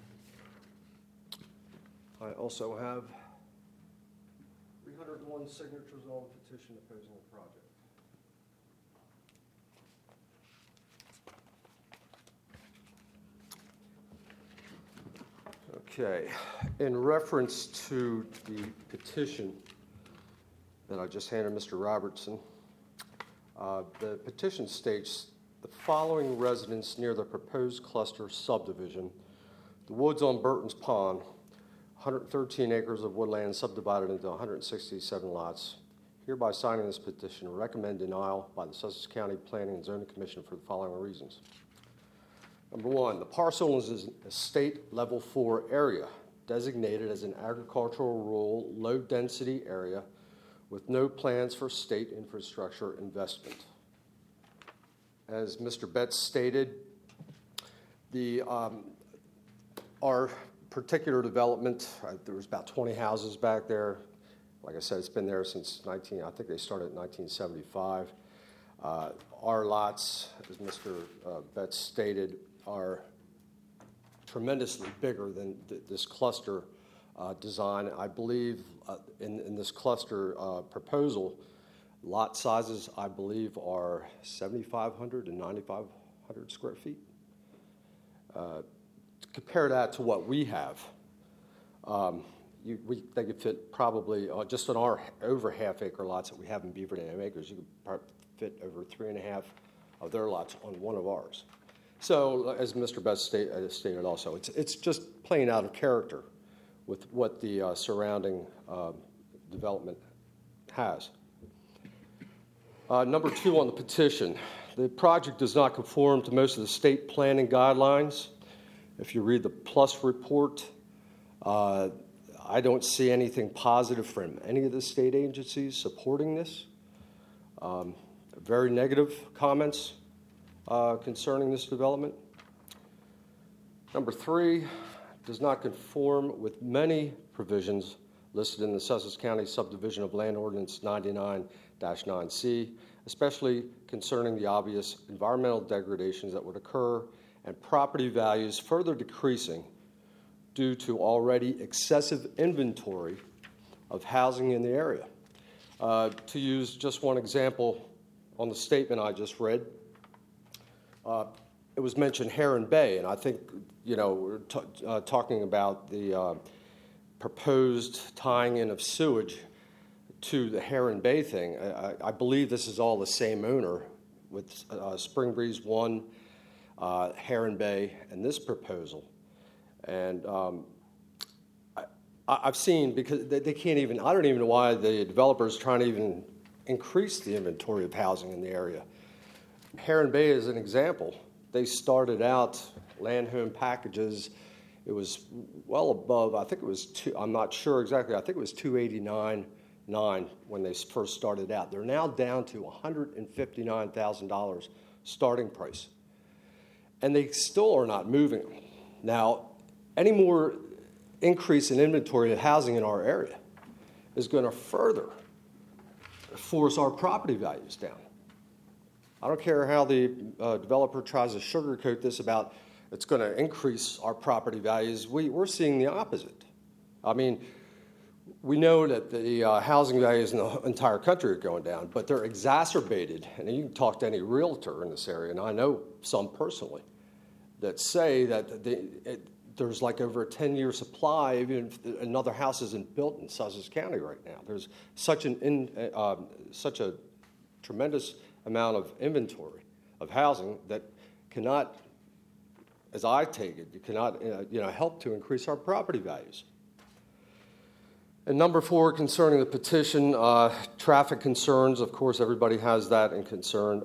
I also have 301 signatures on the petition opposing the project. Okay. In reference to the petition that I just handed Mr. Robertson, the petition states the following residents near the proposed cluster subdivision, the woods on Burton's Pond, 113 acres of woodland subdivided into 167 lots, hereby signing this petition, recommend denial by the Sussex County Planning and Zoning Commission for the following reasons. Number one, the parcel is a state level 4 area designated as an agricultural rural low-density area with no plans for state infrastructure investment. As Mr. Betts stated, our particular development, there was about 20 houses back there. Like I said, it's been there since I think they started in 1975. Our lots, as Mr. Betts stated, are tremendously bigger than this cluster design. I believe in this cluster proposal, lot sizes, I believe, are 7,500 and 9,500 square feet. Compare that to what we have. They could fit probably, just on our over half-acre lots that we have in Beaver Dam Acres, you could fit over 3.5 of their lots on one of ours. So, as Mr. Betts stated also, it's just playing out of character with what the surrounding development has. Number two on the petition, the project does not conform to most of the state planning guidelines. If you read the PLUS report, I don't see anything positive from any of the state agencies supporting this. Very negative comments concerning this development. Number three, does not conform with many provisions listed in the Sussex County Subdivision of Land Ordinance 99-9C, especially concerning the obvious environmental degradations that would occur and property values further decreasing due to already excessive inventory of housing in the area. To use just one example on the statement I just read, it was mentioned Heron Bay, and I think, we're talking about the proposed tying in of sewage to the Heron Bay thing. I believe this is all the same owner with Spring Breeze 1, Heron Bay, and this proposal. And I've seen, because they can't even, I don't even know why the developer's trying to even increase the inventory of housing in the area. Heron Bay is an example. They started out land home packages. It was well above, I think it was I'm not sure exactly, I think it was $289,900 when they first started out. They're now down to $159,000 starting price. And they still are not moving them. Now, any more increase in inventory of housing in our area is going to further force our property values down. I don't care how the developer tries to sugarcoat this about it's going to increase our property values. We're seeing the opposite. I mean, we know that the housing values in the entire country are going down, but they're exacerbated. And you can talk to any realtor in this area, and I know some personally, that say that there's like over a 10-year supply, even if another house isn't built in Sussex County right now. There's such a tremendous amount of inventory of housing that cannot, as I take it, you cannot help to increase our property values. And number 4, concerning the petition, traffic concerns. Of course, everybody has that in concern.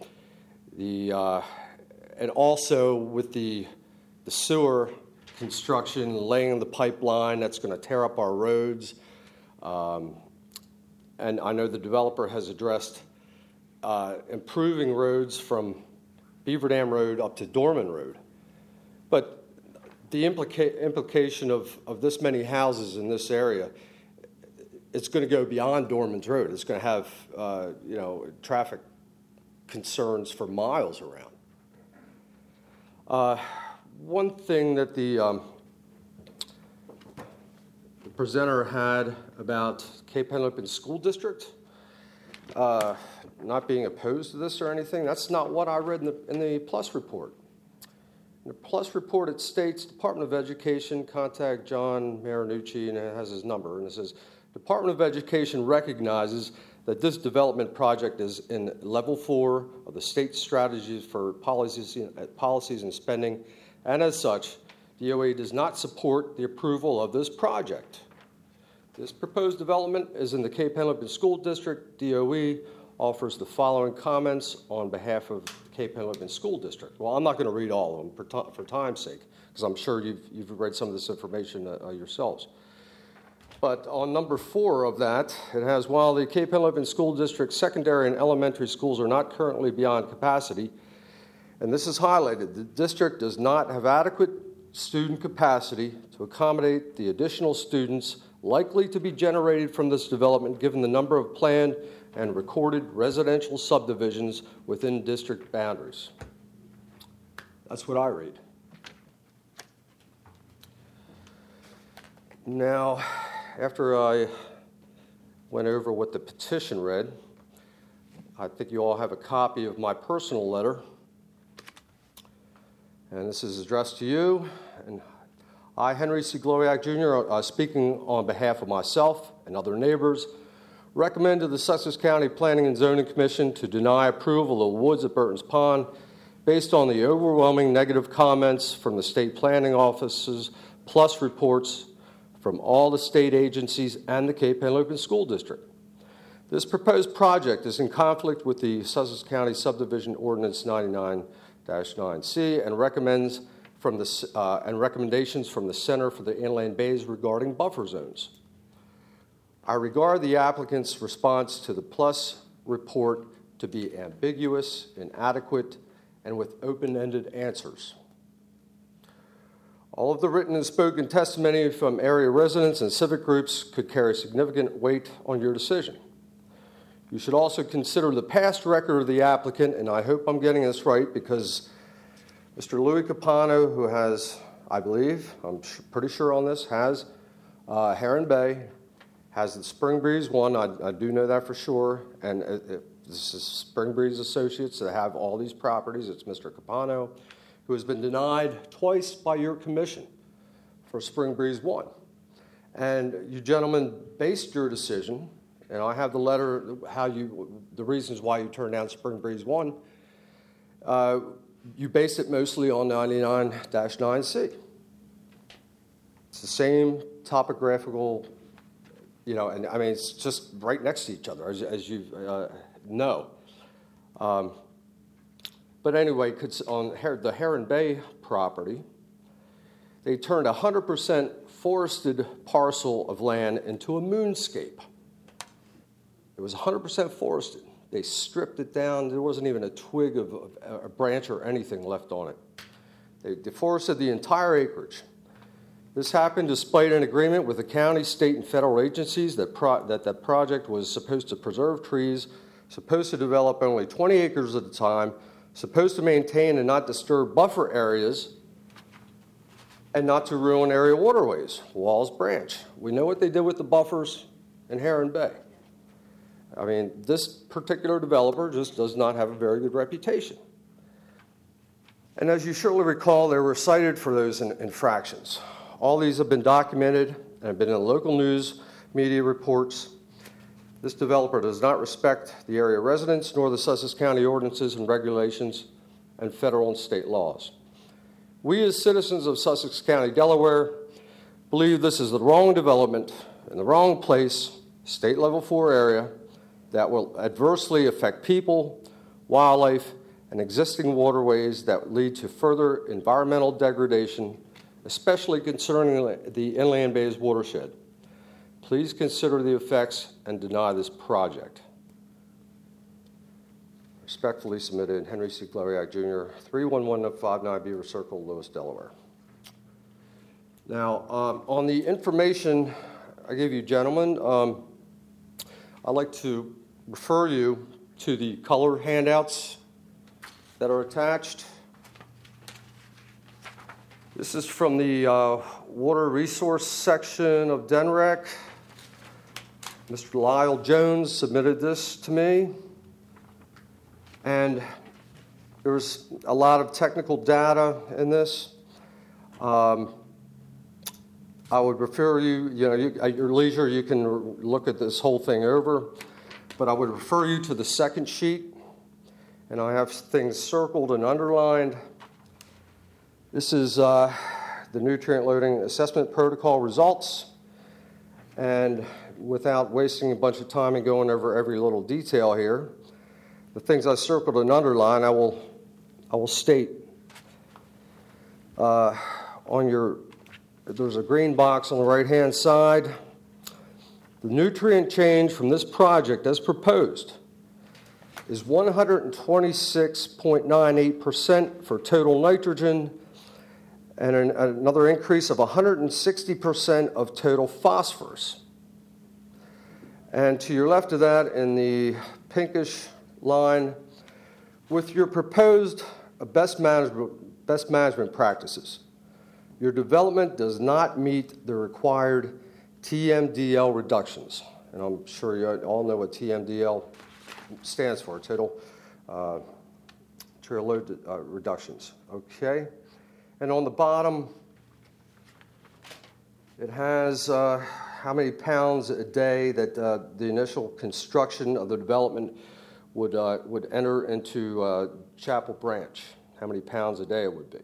And also with the sewer construction, laying the pipeline that's going to tear up our roads. And I know the developer has addressed improving roads from Beaver Dam Road up to Dorman Road. But the implication of this many houses in this area, it's going to go beyond Dorman's Road. It's going to have, traffic concerns for miles around. One thing that the presenter had about Cape Henlopen School District not being opposed to this or anything, that's not what I read in the PLUS report. In the PLUS report, it states, Department of Education, contact John Marinucci, and it has his number, and it says, Department of Education recognizes that this development project is in level 4 of the state strategies for policies and spending, and as such, DOE does not support the approval of this project. This proposed development is in the Cape Henlopen School District. DOE offers the following comments on behalf of the Cape Henlopen School District. Well, I'm not going to read all of them for time's sake, because I'm sure you've read some of this information yourselves. But on number 4 of that, it has, while the Cape Henlopen School District secondary and elementary schools are not currently beyond capacity, and this is highlighted, the district does not have adequate student capacity to accommodate the additional students likely to be generated from this development given the number of planned and recorded residential subdivisions within district boundaries. That's what I read. Now, after I went over what the petition read, I think you all have a copy of my personal letter. And this is addressed to you. And I, Henry C. Glowiak, Jr., speaking on behalf of myself and other neighbors, recommend to the Sussex County Planning and Zoning Commission to deny approval of Woods at Burton's Pond based on the overwhelming negative comments from the state planning offices, plus reports from all the state agencies and the Cape Henlopen School District. This proposed project is in conflict with the Sussex County Subdivision Ordinance 99-9C and recommendations from the Center for the Inland Bays regarding buffer zones. I regard the applicant's response to the PLUS report to be ambiguous, inadequate, and with open-ended answers. All of the written and spoken testimony from area residents and civic groups could carry significant weight on your decision. You should also consider the past record of the applicant, and I hope I'm getting this right because Mr. Louis Capano, who has, I believe, I'm pretty sure on this, has Heron Bay, has the Spring Breeze 1, I do know that for sure, and This is Spring Breeze Associates that have all these properties. It's Mr. Capano, who has been denied twice by your commission for Spring Breeze 1. And you gentlemen based your decision, and I have the letter, the reasons why you turned down Spring Breeze 1. You base it mostly on 99-9C. It's the same topographical, and I mean, it's just right next to each other, as you know. But anyway, on the Heron Bay property, they turned a 100% forested parcel of land into a moonscape. It was 100% forested. They stripped it down. There wasn't even a twig of a branch or anything left on it. They deforested the entire acreage. This happened despite an agreement with the county, state, and federal agencies that the project was supposed to preserve trees, supposed to develop only 20 acres at a time, supposed to maintain and not disturb buffer areas, and not to ruin area waterways, Walls Branch. We know what they did with the buffers in Heron Bay. I mean, this particular developer just does not have a very good reputation. And as you surely recall, they were cited for those infractions. All these have been documented and have been in local news, media reports. This developer does not respect the area residents nor the Sussex County ordinances and regulations and federal and state laws. We as citizens of Sussex County, Delaware, believe this is the wrong development in the wrong place, state level 4 area, that will adversely affect people, wildlife, and existing waterways that lead to further environmental degradation, especially concerning the Inland Bays watershed. Please consider the effects and deny this project. Respectfully submitted, Henry C. Gleriak, Jr., 31159 Beaver Circle, Lewis, Delaware. Now, on the information I gave you, gentlemen, I'd like to refer you to the color handouts that are attached. This is from the Water Resource section of DNREC. Mr. Lyle Jones submitted this to me. And there's a lot of technical data in this. I would refer you, at your leisure, you can look at this whole thing over. But I would refer you to the second sheet. And I have things circled and underlined. This is the nutrient loading assessment protocol results. And without wasting a bunch of time and going over every little detail here, the things I circled and underlined, I will state. There's a green box on the right-hand side. The nutrient change from this project, as proposed, is 126.98% for total nitrogen and another increase of 160% of total phosphorus. And to your left of that, in the pinkish line, with your proposed best management practices, your development does not meet the required TMDL reductions. And I'm sure you all know what TMDL stands for, total load reductions. Okay? And on the bottom, it has how many pounds a day that the initial construction of the development would enter into Chapel Branch, how many pounds a day it would be.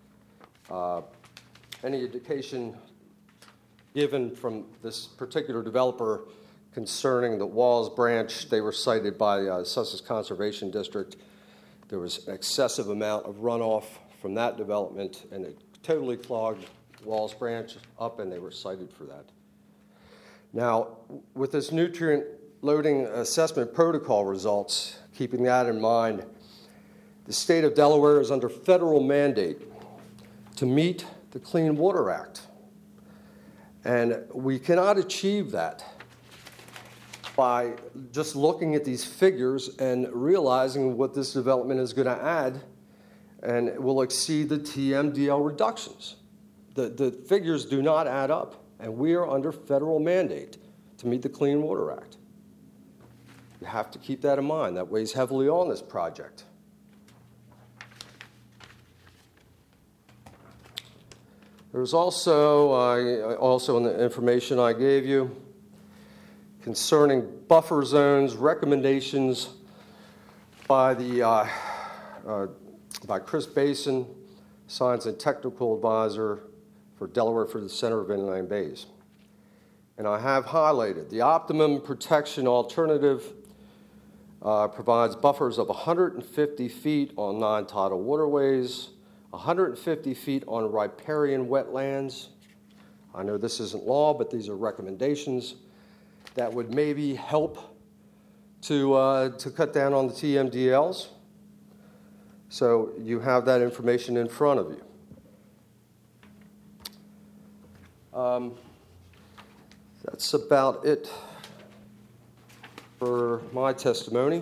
Any indication given from this particular developer concerning the Walls Branch, they were cited by Sussex Conservation District. There was an excessive amount of runoff from that development, and it totally clogged Walls Branch up, and they were cited for that. Now, with this nutrient loading assessment protocol results, keeping that in mind, the state of Delaware is under federal mandate to meet the Clean Water Act. And we cannot achieve that by just looking at these figures and realizing what this development is going to add and will exceed the TMDL reductions. The figures do not add up, and we are under federal mandate to meet the Clean Water Act. You have to keep that in mind. That weighs heavily on this project. There's also in the information I gave you concerning buffer zones, recommendations by Chris Basin, Science and Technical Advisor for Delaware for the Center of Inland Bays. And I have highlighted the optimum protection alternative provides buffers of 150 feet on non-tidal waterways, 150 feet on riparian wetlands. I know this isn't law, but these are recommendations that would maybe help to cut down on the TMDLs. So you have that information in front of you. That's about it for my testimony.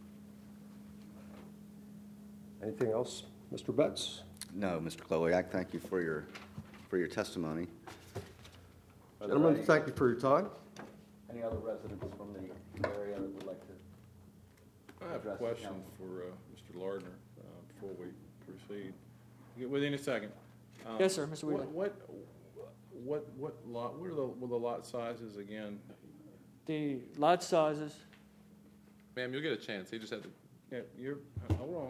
Anything else, Mr. Betts? No, Mr. Klowiak, thank you for your testimony. Gentlemen, thank you for your time. Any other residents from the area that would like to? I have a question for Mr. Lardner before we proceed. Get with you in a second. Yes, sir, Mr. Wheeler. What lot? What are the lot sizes again? The lot sizes, Ma'am, you'll get a chance. He just had to. Yeah, hold on.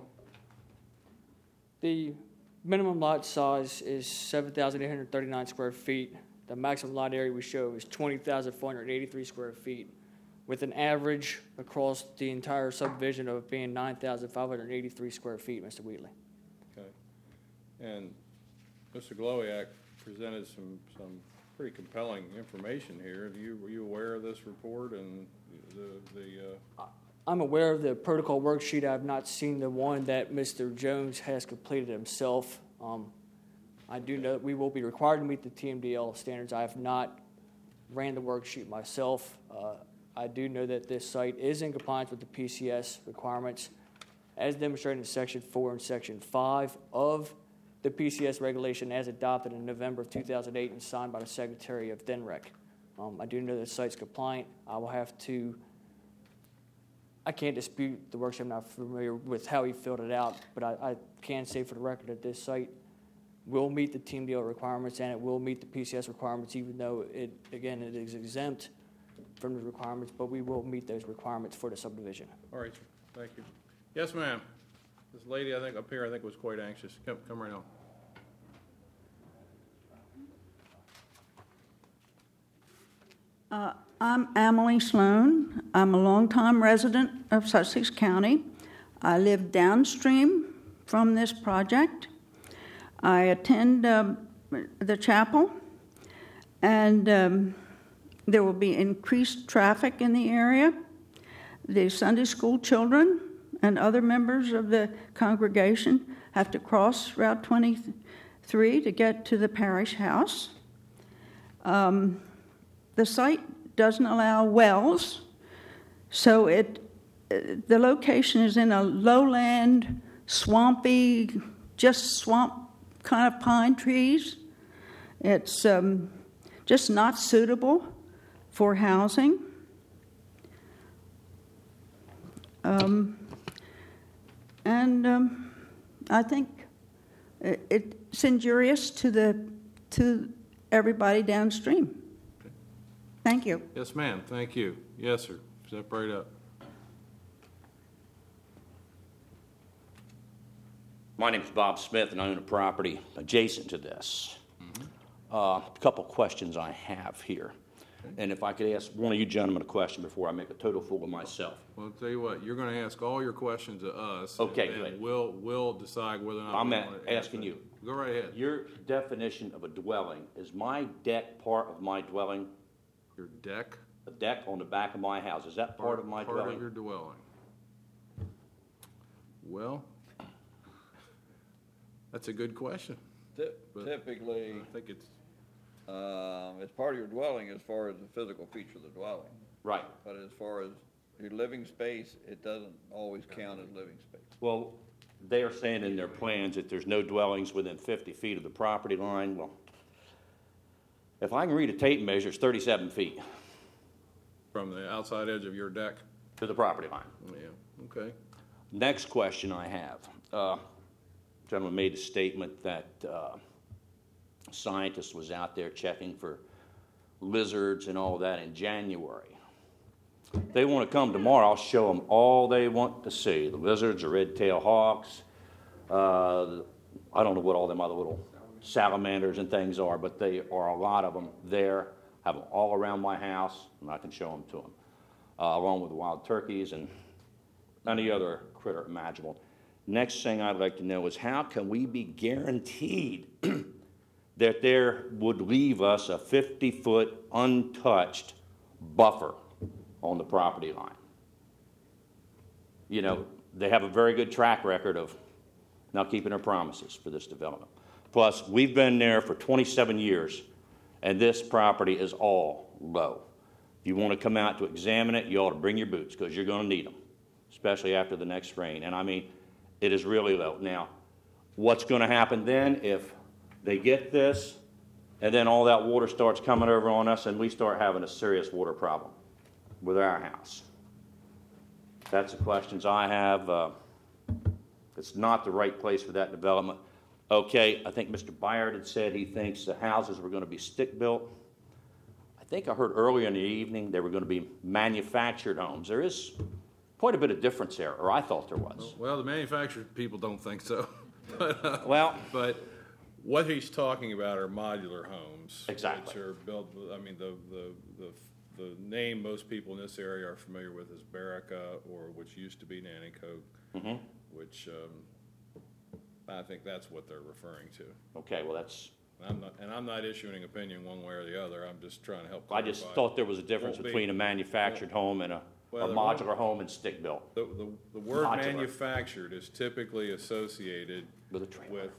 the minimum lot size is 7,839 square feet. The maximum lot area we show is 20,483 square feet, with an average across the entire subdivision of being 9,583 square feet, Mr. Wheatley. Okay. And Mr. Glowiak presented some pretty compelling information here. Were you aware of this report and I'm aware of the protocol worksheet. I have not seen the one that Mr. Jones has completed himself. I do know that we will be required to meet the TMDL standards. I have not ran the worksheet myself. I do know that this site is in compliance with the PCS requirements as demonstrated in Section 4 and Section 5 of the PCS regulation as adopted in November of 2008 and signed by the Secretary of DENREC. I do know that the site's compliant. I can't dispute the worksheet. I'm not familiar with how he filled it out, but I can say for the record that this site will meet the TMDL requirements and it will meet the PCS requirements, even though it is exempt from the requirements, but we will meet those requirements for the subdivision. All right, sir. Thank you. Yes, ma'am. This lady, I think, up here, was quite anxious. Come right on. I'm Emily Sloan. I'm a longtime resident of Sussex County. I live downstream from this project. I attend the chapel, and there will be increased traffic in the area. The Sunday school children and other members of the congregation have to cross Route 23 to get to the parish house. The site doesn't allow wells, so the location is in a lowland, swampy, just swamp kind of pine trees. It's just not suitable for housing. I think it's injurious to everybody downstream. Thank you. Yes, ma'am. Thank you. Yes, sir. Step right up. My name's Bob Smith, and I own a property adjacent to this. A couple questions I have here. And if I could ask one of you gentlemen a question before I make a total fool of myself. Well, I'll tell you what, you're going to ask all your questions of us. Okay, and good. We'll decide whether or not I'm we want to asking you. Go right ahead. Your definition of a dwelling, is my deck part of my dwelling? Your deck? The deck on the back of my house, is that part of my dwelling? Part of your dwelling. Well, that's a good question. Typically, I think it's part of your dwelling as far as the physical feature of the dwelling. Right. But as far as your living space, it doesn't always count as living space. Well, they are saying in their plans that there's no dwellings within 50 feet of the property line. Well, if I can read a tape measure, it's 37 feet. from the outside edge of your deck. to the property line. Yeah, okay. Next question I have. Gentleman made a statement that a scientist was out there checking for lizards and all that in January. If they want to come tomorrow, I'll show them all they want to see. The lizards, the red-tailed hawks, I don't know what all them other little salamanders and things are, but they are a lot of them there. Have them all around my house, and I can show them to them, along with the wild turkeys and any other critter imaginable. Next thing I'd like to know is how can we be guaranteed that there would leave us a 50-foot untouched buffer on the property line? You know, they have a very good track record of not keeping their promises for this development. Plus, we've been there for 27 years, and this property is all low. If you want to come out to examine it, you ought to bring your boots because you're going to need them, especially after the next rain. And I mean, it is really low. Now, what's going to happen then if they get this and then all that water starts coming over on us and we start having a serious water problem with our house? That's the questions I have. It's not the right place for that development. Okay, I think Mr. Byard had said he thinks the houses were going to be stick-built. I think I heard earlier in the evening they were going to be manufactured homes. There is quite a bit of difference there, or I thought there was. Well, the manufactured people don't think so. But what he's talking about are modular homes. Exactly. Which are built, I mean, the name most people in this area are familiar with is Berica, or which used to be Nanticoke, which I think that's what they're referring to. Okay, well, that's... I'm not issuing an opinion one way or the other. I'm just trying to help I clarify. just thought there was a difference between a manufactured home and a modular home and stick-built. The word Modular. Manufactured is typically associated With a trailer.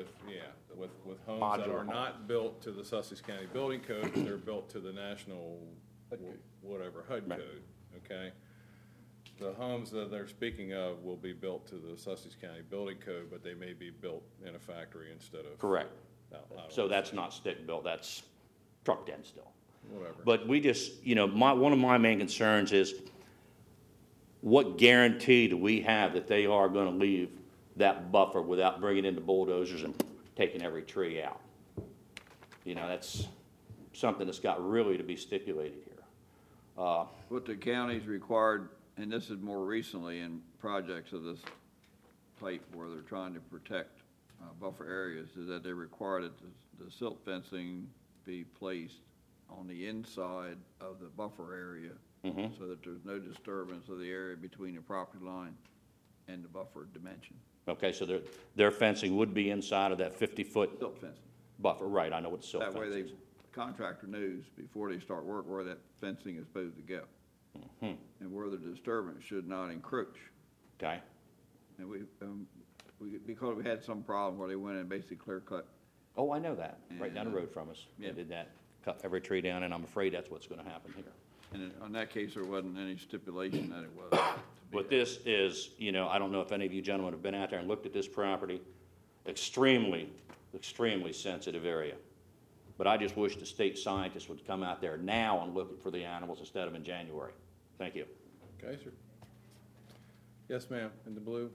with homes Modular that are home. not built to the Sussex County Building Code, but they're built to the national HUD Right. code, okay? The homes that they're speaking of will be built to the Sussex County Building Code, but they may be built in a factory instead of. Correct. out So on that's site. not stick-built, that's trucked in still. Whatever. But we just, you know, one of my main concerns is what guarantee do we have that they are going to leave that buffer without bringing in the bulldozers and taking every tree out? You know, that's something that's got really to be stipulated here. What the county's required, and this is more recently in projects of this type where they're trying to protect buffer areas, is that they require that the silt fencing be placed on the inside of the buffer area so that there's no disturbance of the area between the property line and the buffer dimension. Okay, so their fencing would be inside of that 50-foot Silt fencing. buffer. Right, I know what silt That way fence the is. contractor knows before they start work where that fencing is supposed to go. And where the disturbance should not encroach. Okay, And because we had some problem where they went and basically clear cut. oh, I know that, right down the And, road from us. They yeah. did that, cut every tree down, and I'm afraid that's what's going to happen here. And on that case, there wasn't any stipulation that it was. to be But this is, you know, I don't know if any of you gentlemen have been out there and looked at this property. Extremely, extremely sensitive area. But I just wish the state scientists would come out there now and look for the animals instead of in January. Thank you. Okay, sir. Yes, ma'am, in the blue.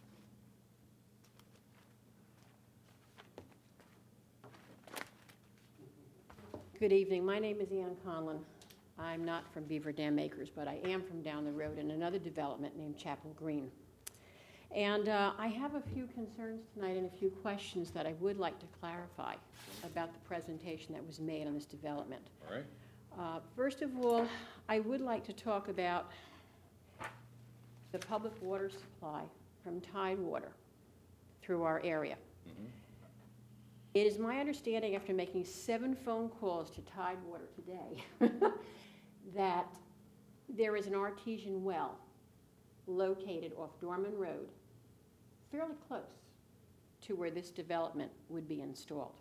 Good evening. My name is Ann Conlon. I'm not from Beaver Dam Acres, but I am from down the road in another development named Chapel Green. And I have a few concerns tonight and a few questions that I would like to clarify about the presentation that was made on this development. All right. First of all, I would like to talk about the public water supply from Tidewater through our area. It is my understanding, after making 7 phone calls to Tidewater today, that there is an artesian well located off Dorman Road, fairly close to where this development would be installed.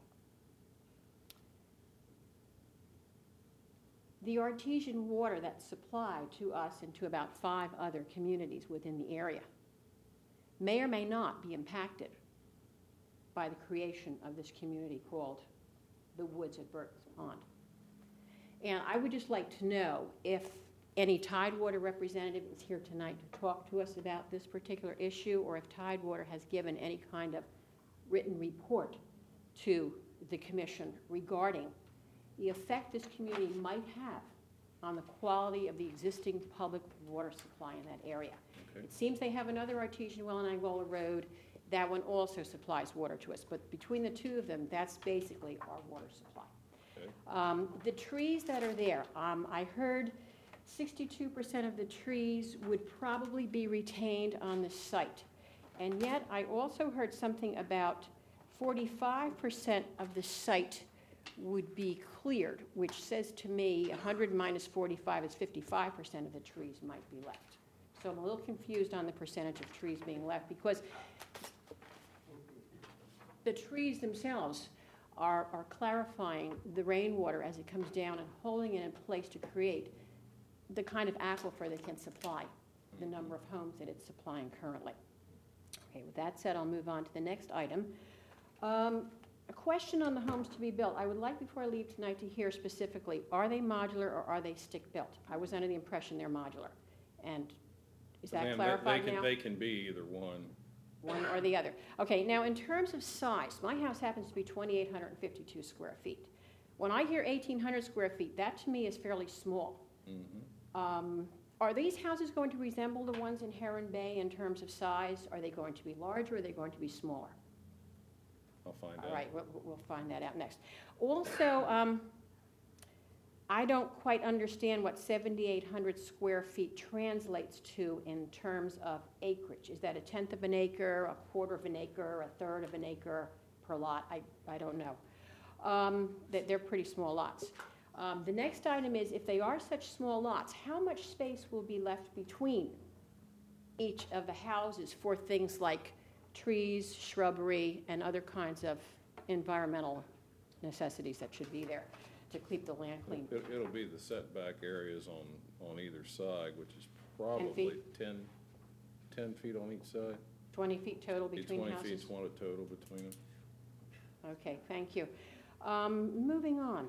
The artesian water that's supplied to us and to about 5 other communities within the area may or may not be impacted by the creation of this community called the Woods at Burton's Pond. And I would just like to know if any Tidewater representative is here tonight to talk to us about this particular issue, or if Tidewater has given any kind of written report to the commission regarding the effect this community might have on the quality of the existing public water supply in that area. Okay. It seems they have another artesian well on Angola Road. That one also supplies water to us, but between the two of them, that's basically our water supply. Okay. The trees that are there, I heard 62% of the trees would probably be retained on the site. And yet, I also heard something about 45% of the site would be cleared, which says to me 100 minus 45 is 55% of the trees might be left. So I'm a little confused on the percentage of trees being left, because the trees themselves are clarifying the rainwater as it comes down and holding it in place to create the kind of aquifer that can supply the number of homes that it's supplying currently. Okay, with that said, I'll move on to the next item. A question on the homes to be built. I would like, before I leave tonight, to hear specifically, are they modular or are they stick-built? I was under the impression they're modular. And is that Ma'am, clarified now? They can be either one. One or the other. Okay, now in terms of size, my house happens to be 2,852 square feet. When I hear 1,800 square feet, that to me is fairly small. Mm-hmm. Are these houses going to resemble the ones in Heron Bay in terms of size? Are they going to be larger or are they going to be smaller? I'll find out. All right, we'll find that out next. Also, I don't quite understand what 7,800 square feet translates to in terms of acreage. Is that a tenth of an acre, a quarter of an acre, a third of an acre per lot? I don't know. They're pretty small lots. The next item is, if they are such small lots, how much space will be left between each of the houses for things like trees, shrubbery, and other kinds of environmental necessities that should be there to keep the land clean? It'll be the setback areas on either side, which is probably 10 feet on each side. 20 feet total between 20 houses? feet's one total between them. Okay, thank you. Moving on.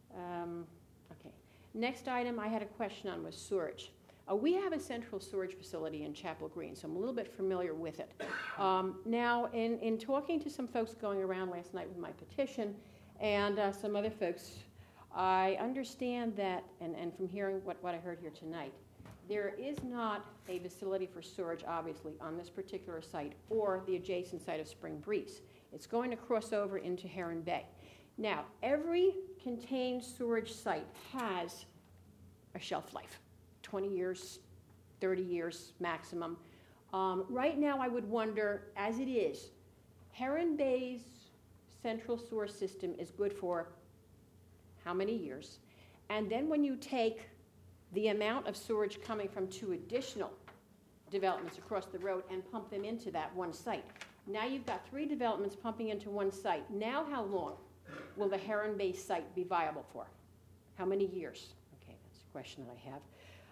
Okay. Next item I had a question on was sewage. We have a central storage facility in Chapel Green, so I'm a little bit familiar with it. Now, in talking to some folks going around last night with my petition and some other folks, I understand that, and from hearing what I heard here tonight, there is not a facility for storage, obviously, on this particular site or the adjacent site of Spring Breeze. It's going to cross over into Heron Bay. Now, every contained storage site has a shelf life. 20 years, 30 years maximum. Right now, I would wonder, as it is, Heron Bay's central sewer system is good for how many years? And then when you take the amount of sewage coming from 2 additional developments across the road and pump them into that one site, now you've got 3 developments pumping into one site. Now how long will the Heron Bay site be viable for? How many years? Okay, that's a question that I have.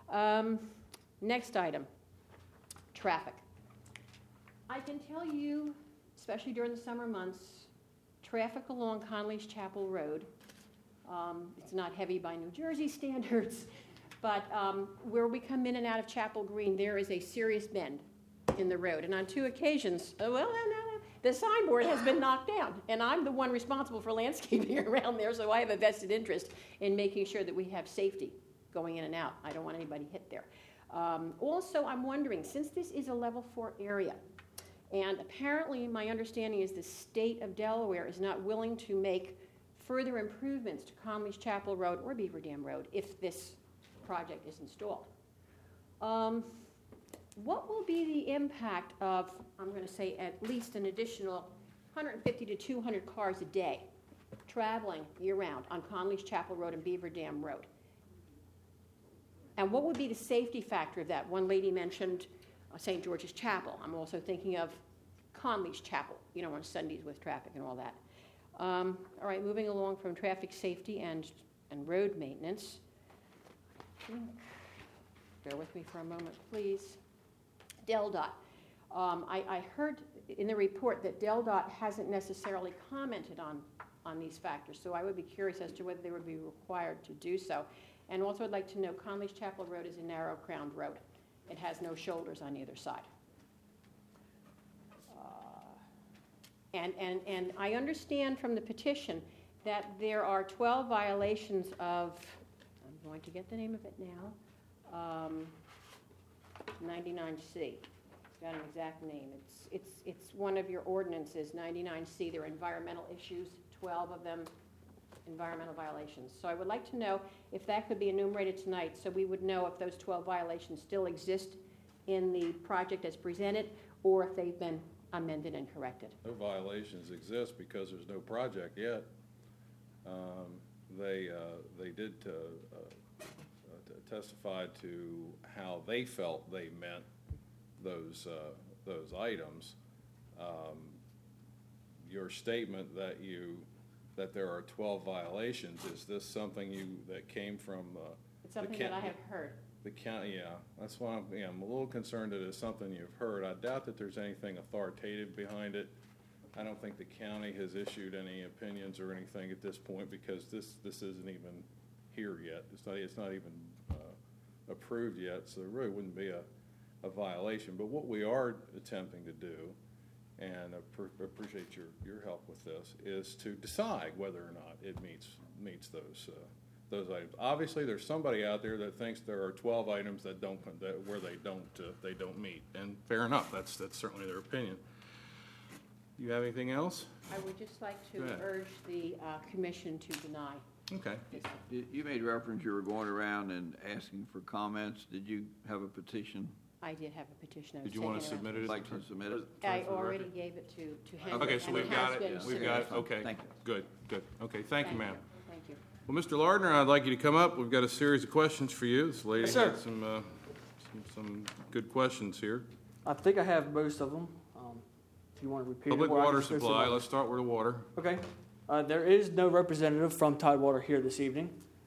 Next item, traffic. I can tell you, especially during the summer months, traffic along Conley's Chapel Road, it's not heavy by New Jersey standards, but where we come in and out of Chapel Green, there is a serious bend in the road. And on 2 occasions, the signboard has been knocked down, and I'm the one responsible for landscaping around there, so I have a vested interest in making sure that we have safety going in and out. I don't want anybody hit there. Also, I'm wondering, since this is a level 4 area, and apparently my understanding is the state of Delaware is not willing to make further improvements to Conley's Chapel Road or Beaver Dam Road if this project is installed. What will be the impact of, I'm going to say, at least an additional 150 to 200 cars a day traveling year-round on Conley's Chapel Road and Beaver Dam Road? And what would be the safety factor of that? One lady mentioned St. George's Chapel. I'm also thinking of Conley's Chapel, on Sundays with traffic and all that. All right, moving along from traffic safety and road maintenance. Bear with me for a moment, please. DelDOT. I heard in the report that DelDOT hasn't necessarily commented on these factors, so I would be curious as to whether they would be required to do so. And also I'd like to know Conley's Chapel Road is a narrow crowned road. It has no shoulders on either side. And I understand from the petition that there are 12 violations of, I'm going to get the name of it now, 99C. It's got an exact name. It's one of your ordinances, 99C. There are environmental issues, 12 of them environmental violations. So I would like to know if that could be enumerated tonight so we would know if those 12 violations still exist in the project as presented or if they've been amended and corrected. No violations exist because there's no project yet. They did testify to how they felt they meant those items. Your statement that there are 12 violations, is this something that came from it's something that I have heard. The county? Yeah, that's why I'm a little concerned that it's something you've heard. I doubt that there's anything authoritative behind it. I don't think the county has issued any opinions or anything at this point because this isn't even here yet. It's not even approved yet, so there really wouldn't be a violation. But what we are attempting to do, and I appreciate your help with this, is to decide whether or not it meets those items. Obviously, there's somebody out there that thinks there are 12 items that they don't meet, and fair enough. That's certainly their opinion. You have anything else? I would just like to Go ahead. urge the commission to deny. Okay. You made reference you were going around and asking for comments. Did you have a petition? I did have a petition. I was Did you want to taking submit Would it? like to submit it? I already gave it to Henry. Okay, so and we've has got it. been We've submitted. got it. Okay. Thank you. Good. Okay, thank you, ma'am. Thank you. Well, Mr. Lardner, I'd like you to come up. We've got a series of questions for you. This lady Yes, sir. had some good questions here. I think I have most of them. If you want to repeat Public them, or I can water just go through supply. them. Let's start with the water. Okay. There is no representative from Tidewater here this evening.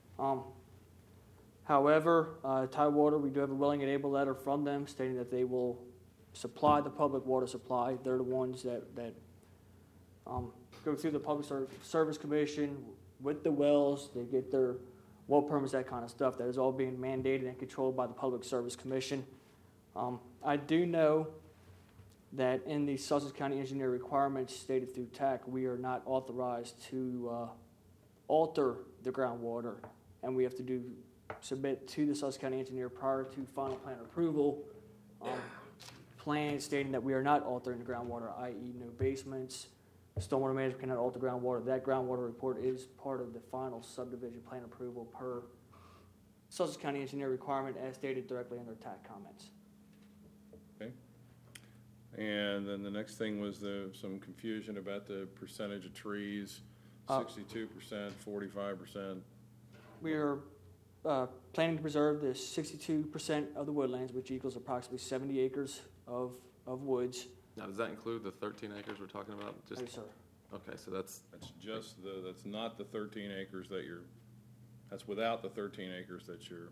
However, Tidewater, we do have a willing and able letter from them stating that they will supply the public water supply. They're the ones that go through the Public Service Commission with the wells. They get their well permits, that kind of stuff. That is all being mandated and controlled by the Public Service Commission. I do know that in the Sussex County engineer requirements stated through TAC, we are not authorized to alter the groundwater, and we have to submit to the Sussex County engineer prior to final plan approval plan stating that we are not altering the groundwater, i.e. no basements. Stormwater management cannot alter groundwater. That groundwater report is part of the final subdivision plan approval per Sussex County engineer requirement as stated directly in their TAC comments. Okay. And then the next thing was some confusion about the percentage of trees, 62%, 45%. We are planning to preserve the 62% of the woodlands, which equals approximately 70 acres of woods. Now, does that include the 13 acres we're talking about? Yes, sir. Okay, so that's That's not the 13 acres that's without the 13 acres that you're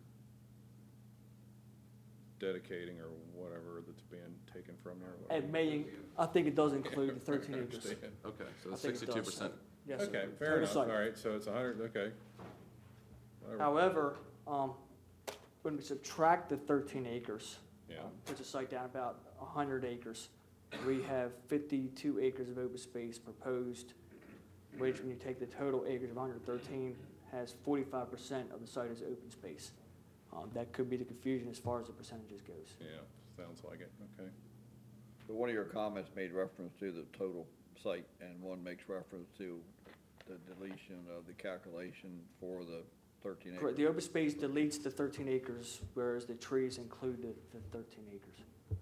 dedicating or whatever that's being taken from there. I think it does include the 13 acres. Understand. okay. So I think it does. 62%. Yes, sir. Okay, fair Total enough. site. All right, so it's 100, okay. Whatever. However, when we subtract the 13 acres, Yeah. puts the site down about 100 acres, we have 52 acres of open space proposed, which when you take the total acres of 113, has 45% of the site as open space. That could be the confusion as far as the percentages goes. Yeah, sounds like it, okay. But one of your comments made reference to the total site, and one makes reference to the deletion of the calculation for the 13 acres. Correct. The open space deletes the 13 acres, whereas the trees include the 13 acres.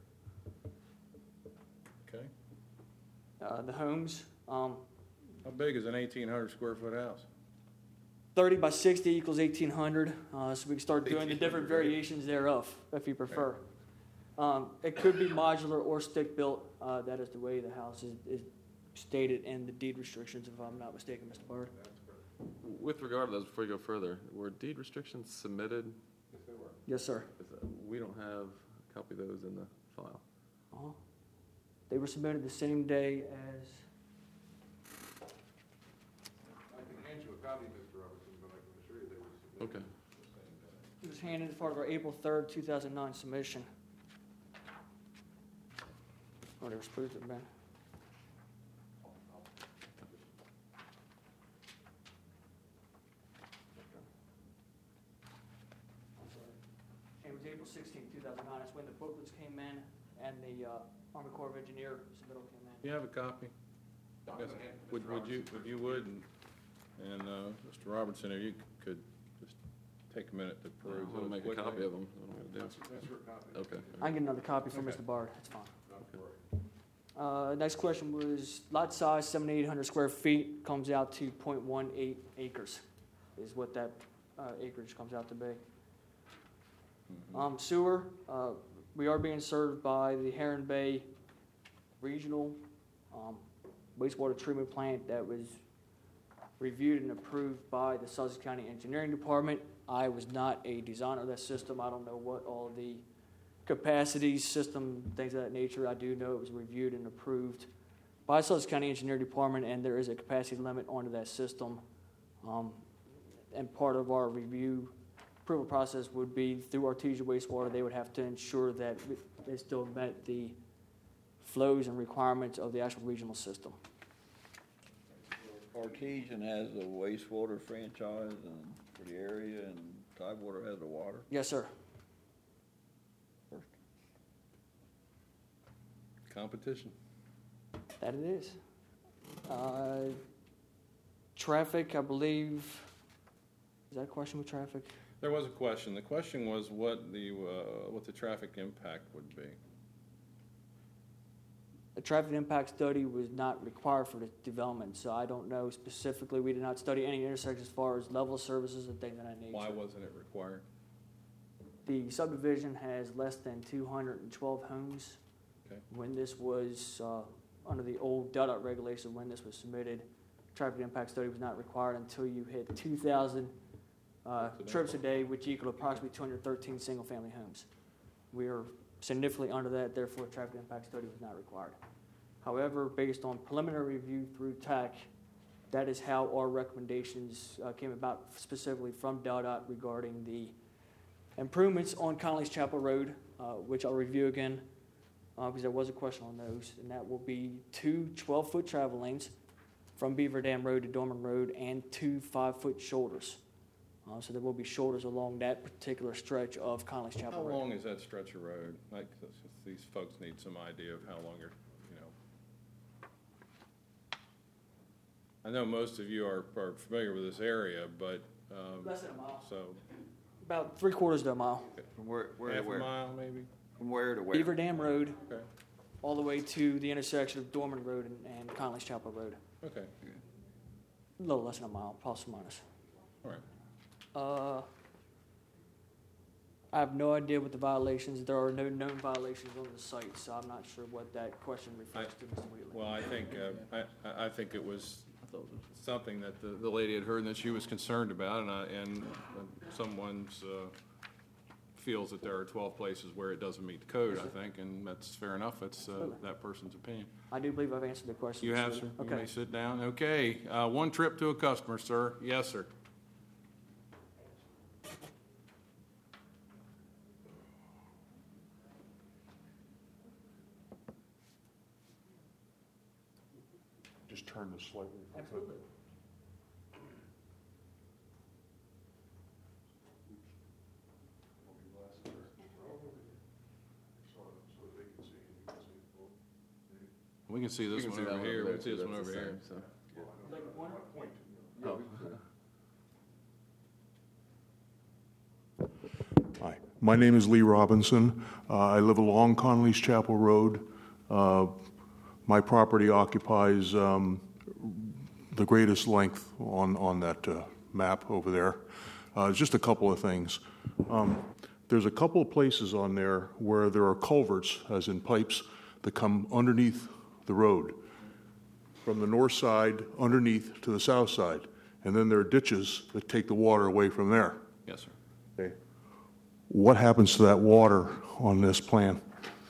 Okay. The homes, How big is an 1,800 square foot house? 30 by 60 equals 1,800, so we can start doing the different 1,800, right? variations thereof, if you prefer. It could be modular or stick-built. That is the way the house is stated in the deed restrictions, if I'm not mistaken, Mr. Bard. With regard to those, before you go further, were deed restrictions submitted? Yes, sir. We don't have a copy of those in the file. They were submitted the same day as... I can hand you a copy, Mr. Robertson, but I can assure you they were submitted Okay. the same day. handed as part of our April 3rd, 2009 submission. Or they were supposed to have been. It was April 16th, 2009. That's when the booklets came in and the Army Corps of Engineer submittal came in. You have a copy? Yes. Would you, if you would, and Mr. Robertson, if you could just take a minute to peruse I want to those make a quickly. copy of them. Okay. I can get another copy from Mr. Bard. That's fine. Next question was lot size, 7,800 square feet, comes out to 0.18 acres, is what that acreage comes out to be. Sewer, we are being served by the Heron Bay Regional wastewater treatment plant that was reviewed and approved by the Sussex County Engineering Department. I was not a designer of that system. I don't know what all the capacities, system, things of that nature. I do know it was reviewed and approved by Sussex County Engineering Department, and there is a capacity limit onto that system. And part of our review approval process would be through Artesia Wastewater. They would have to ensure that they still met the flows and requirements of the actual regional system. Artesian has a wastewater franchise for the area, and Tidewater has the water. Yes, sir. Competition. That it is. Traffic, I believe. Is that a question with traffic? There was a question. The question was what the traffic impact would be. The traffic impact study was not required for the development, so I don't know specifically. We did not study any intersections as far as level of services and things of that nature. Why wasn't it required? The subdivision has less than 212 homes. Okay. When this was under the old DOT regulation, when this was submitted, traffic impact study was not required until you hit 2,000 trips a day, which equal approximately 213 single-family homes. We are significantly under that, therefore, a traffic impact study was not required. However, based on preliminary review through TAC, that is how our recommendations came about, specifically from DOT regarding the improvements on Connolly's Chapel Road, which I'll review again, because there was a question on those, and that will be 2 12-foot travel lanes from Beaver Dam Road to Dorman Road and 2 5-foot shoulders. So there will be shoulders along that particular stretch of Connolly's Chapel Road. How long is that stretch of road? Like, these folks need some idea of how long you're, I know most of you are familiar with this area, but. Less than a mile. So. About 3/4 of a mile. From where to Half where? a mile, maybe? From where to where? Beaver Dam Road, Okay. all the way to the intersection of Dorman Road and Connolly's Chapel Road. Okay. A little less than a mile, plus or minus. All right. I have no idea what the violations. There are no known violations on the site, so I'm not sure what that question refers to, Mr. Wheatley. Well, I think, I think it was something that the lady had heard and that she was concerned about, and someone's feels that there are 12 places where it doesn't meet the code, I think, and that's fair enough. That's that person's opinion. I do believe I've answered the question. You have, sir? Okay. You may sit down. Okay. One trip to a customer, sir. Yes, sir. Just turn this slightly. Absolutely. We can see this one over here. We can see this one over here. Hi, my name is Lee Robinson. I live along Connolly's Chapel Road. My property occupies the greatest length on that map over there. Just a couple of things. There's a couple of places on there where there are culverts, as in pipes, that come underneath the road from the north side underneath to the south side. And then there are ditches that take the water away from there. Yes, sir. Okay. What happens to that water on this plan?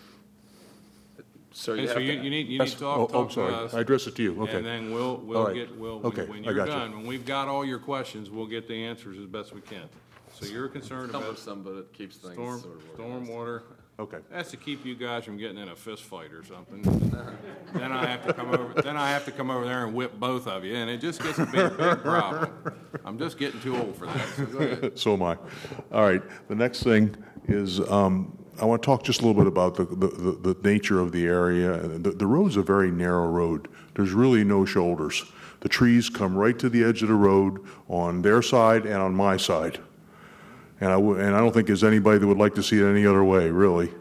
So Okay, you so have you to, need to talk I'm to sorry. us. I address it to you. Okay. And then we'll All right. get, Okay, when I you're got you. done, when we've got all your questions, we'll get the answers as best we can. So you're concerned about Cumbersome, but it keeps things sort of organized. stormwater. Okay. That's to keep you guys from getting in a fist fight or something. Then I have to come over. Then I have to come over there and whip both of you, and it just gets to be a big problem. I'm just getting too old for that. So go ahead. So am I. All right, the next thing is, I want to talk just a little bit about the nature of the area. The road's a very narrow road. There's really no shoulders. The trees come right to the edge of the road on their side and on my side. And I don't think there's anybody that would like to see it any other way, really.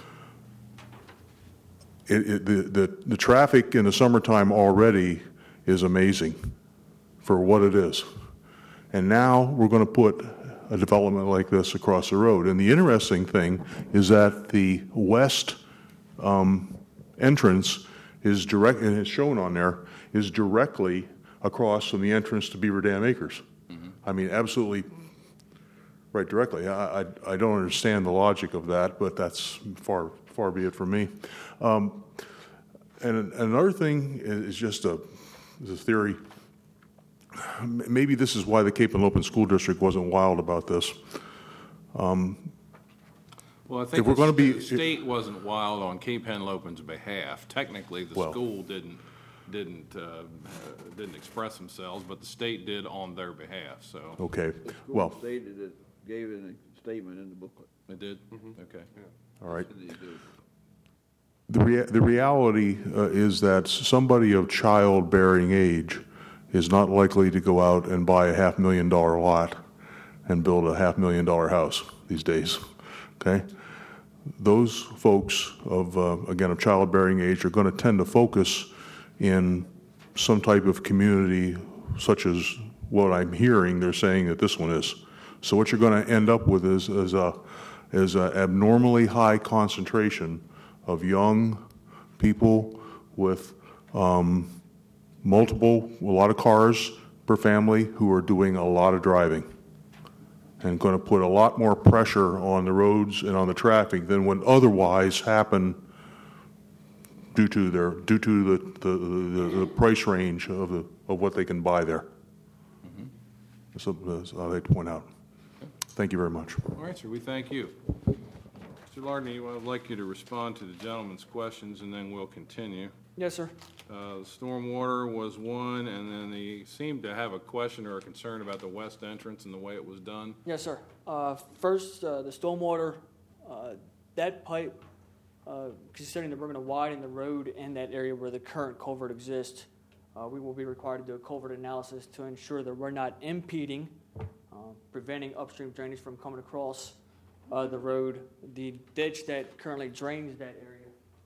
The traffic in the summertime already is amazing for what it is. And now we're going to put a development like this across the road. And the interesting thing is that the west entrance is direct, and it's shown on there, is directly across from the entrance to Beaver Dam Acres. I mean, absolutely right directly. I don't understand the logic of that, but that's far be it from me. And another thing is just a theory. Maybe this is why the Cape and Lopin School District wasn't wild about this. Well, I think If we're gonna be- the state wasn't wild on Cape Henlopen's behalf. Technically, the Well- school didn't express themselves, but the state did on their behalf. So Okay, The school well, stated it, gave it a statement in the booklet. it did. Okay. all right. They do. The reality is that somebody of childbearing age is not likely to go out and buy a $500,000 lot and build a $500,000 house these days, okay? Those folks of, again, of childbearing age are going to tend to focus in some type of community such as what I'm hearing they're saying that this one is. So what you're going to end up with is a abnormally high concentration of young people with a lot of cars per family who are doing a lot of driving and going to put a lot more pressure on the roads and on the traffic than would otherwise happen due to the price range of what they can buy there. So I'd like to point out. Thank you very much. All right, sir. We thank you. Mr. Lardner, I'd like you to respond to the gentleman's questions, and then we'll continue. Yes, sir. Stormwater was one, and then they seemed to have a question or a concern about the west entrance and the way it was done. Yes, sir. First, the stormwater, that pipe, considering that we're going to widen the road in that area where the current culvert exists, we will be required to do a culvert analysis to ensure that we're not impeding, preventing upstream drainage from coming across the road. The ditch that currently drains that area.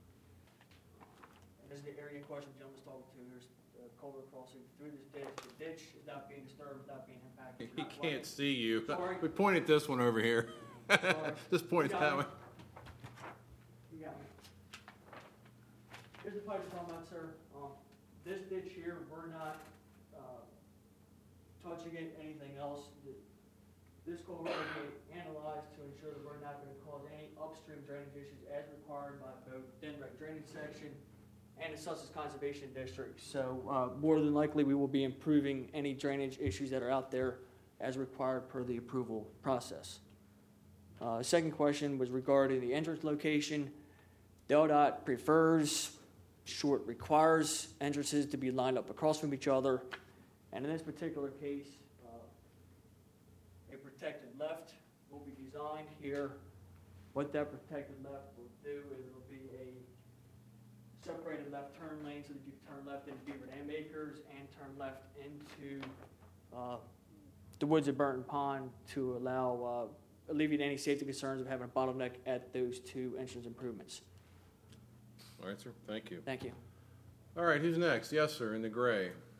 This is the area in question the gentleman's talking to. There's the culvert crossing through this ditch. The ditch is not being disturbed, not being impacted. He can't see you. Sorry. We pointed this one over here. Just point it that way. You got me. Here's the pipe we're talking about, sir. This ditch here, we're not touching it, anything else. This culvert will be analyzed to ensure that we're not going to cause any upstream drainage issues as required by both Denrec Drainage Section and the Sussex Conservation District. So more than likely, we will be improving any drainage issues that are out there as required per the approval process. Second question was regarding the entrance location. DelDOT prefers, short requires, entrances to be lined up across from each other. And in this particular case, a protected left will be designed here. What that protected left will do is it'll be a separated left turn lane so that you can turn left into Beaver Dam Acres and turn left into the woods of Burton Pond to allow alleviate any safety concerns of having a bottleneck at those two entrance improvements. All right, sir. Thank you. Thank you. All right, who's next? Yes, sir, in the gray.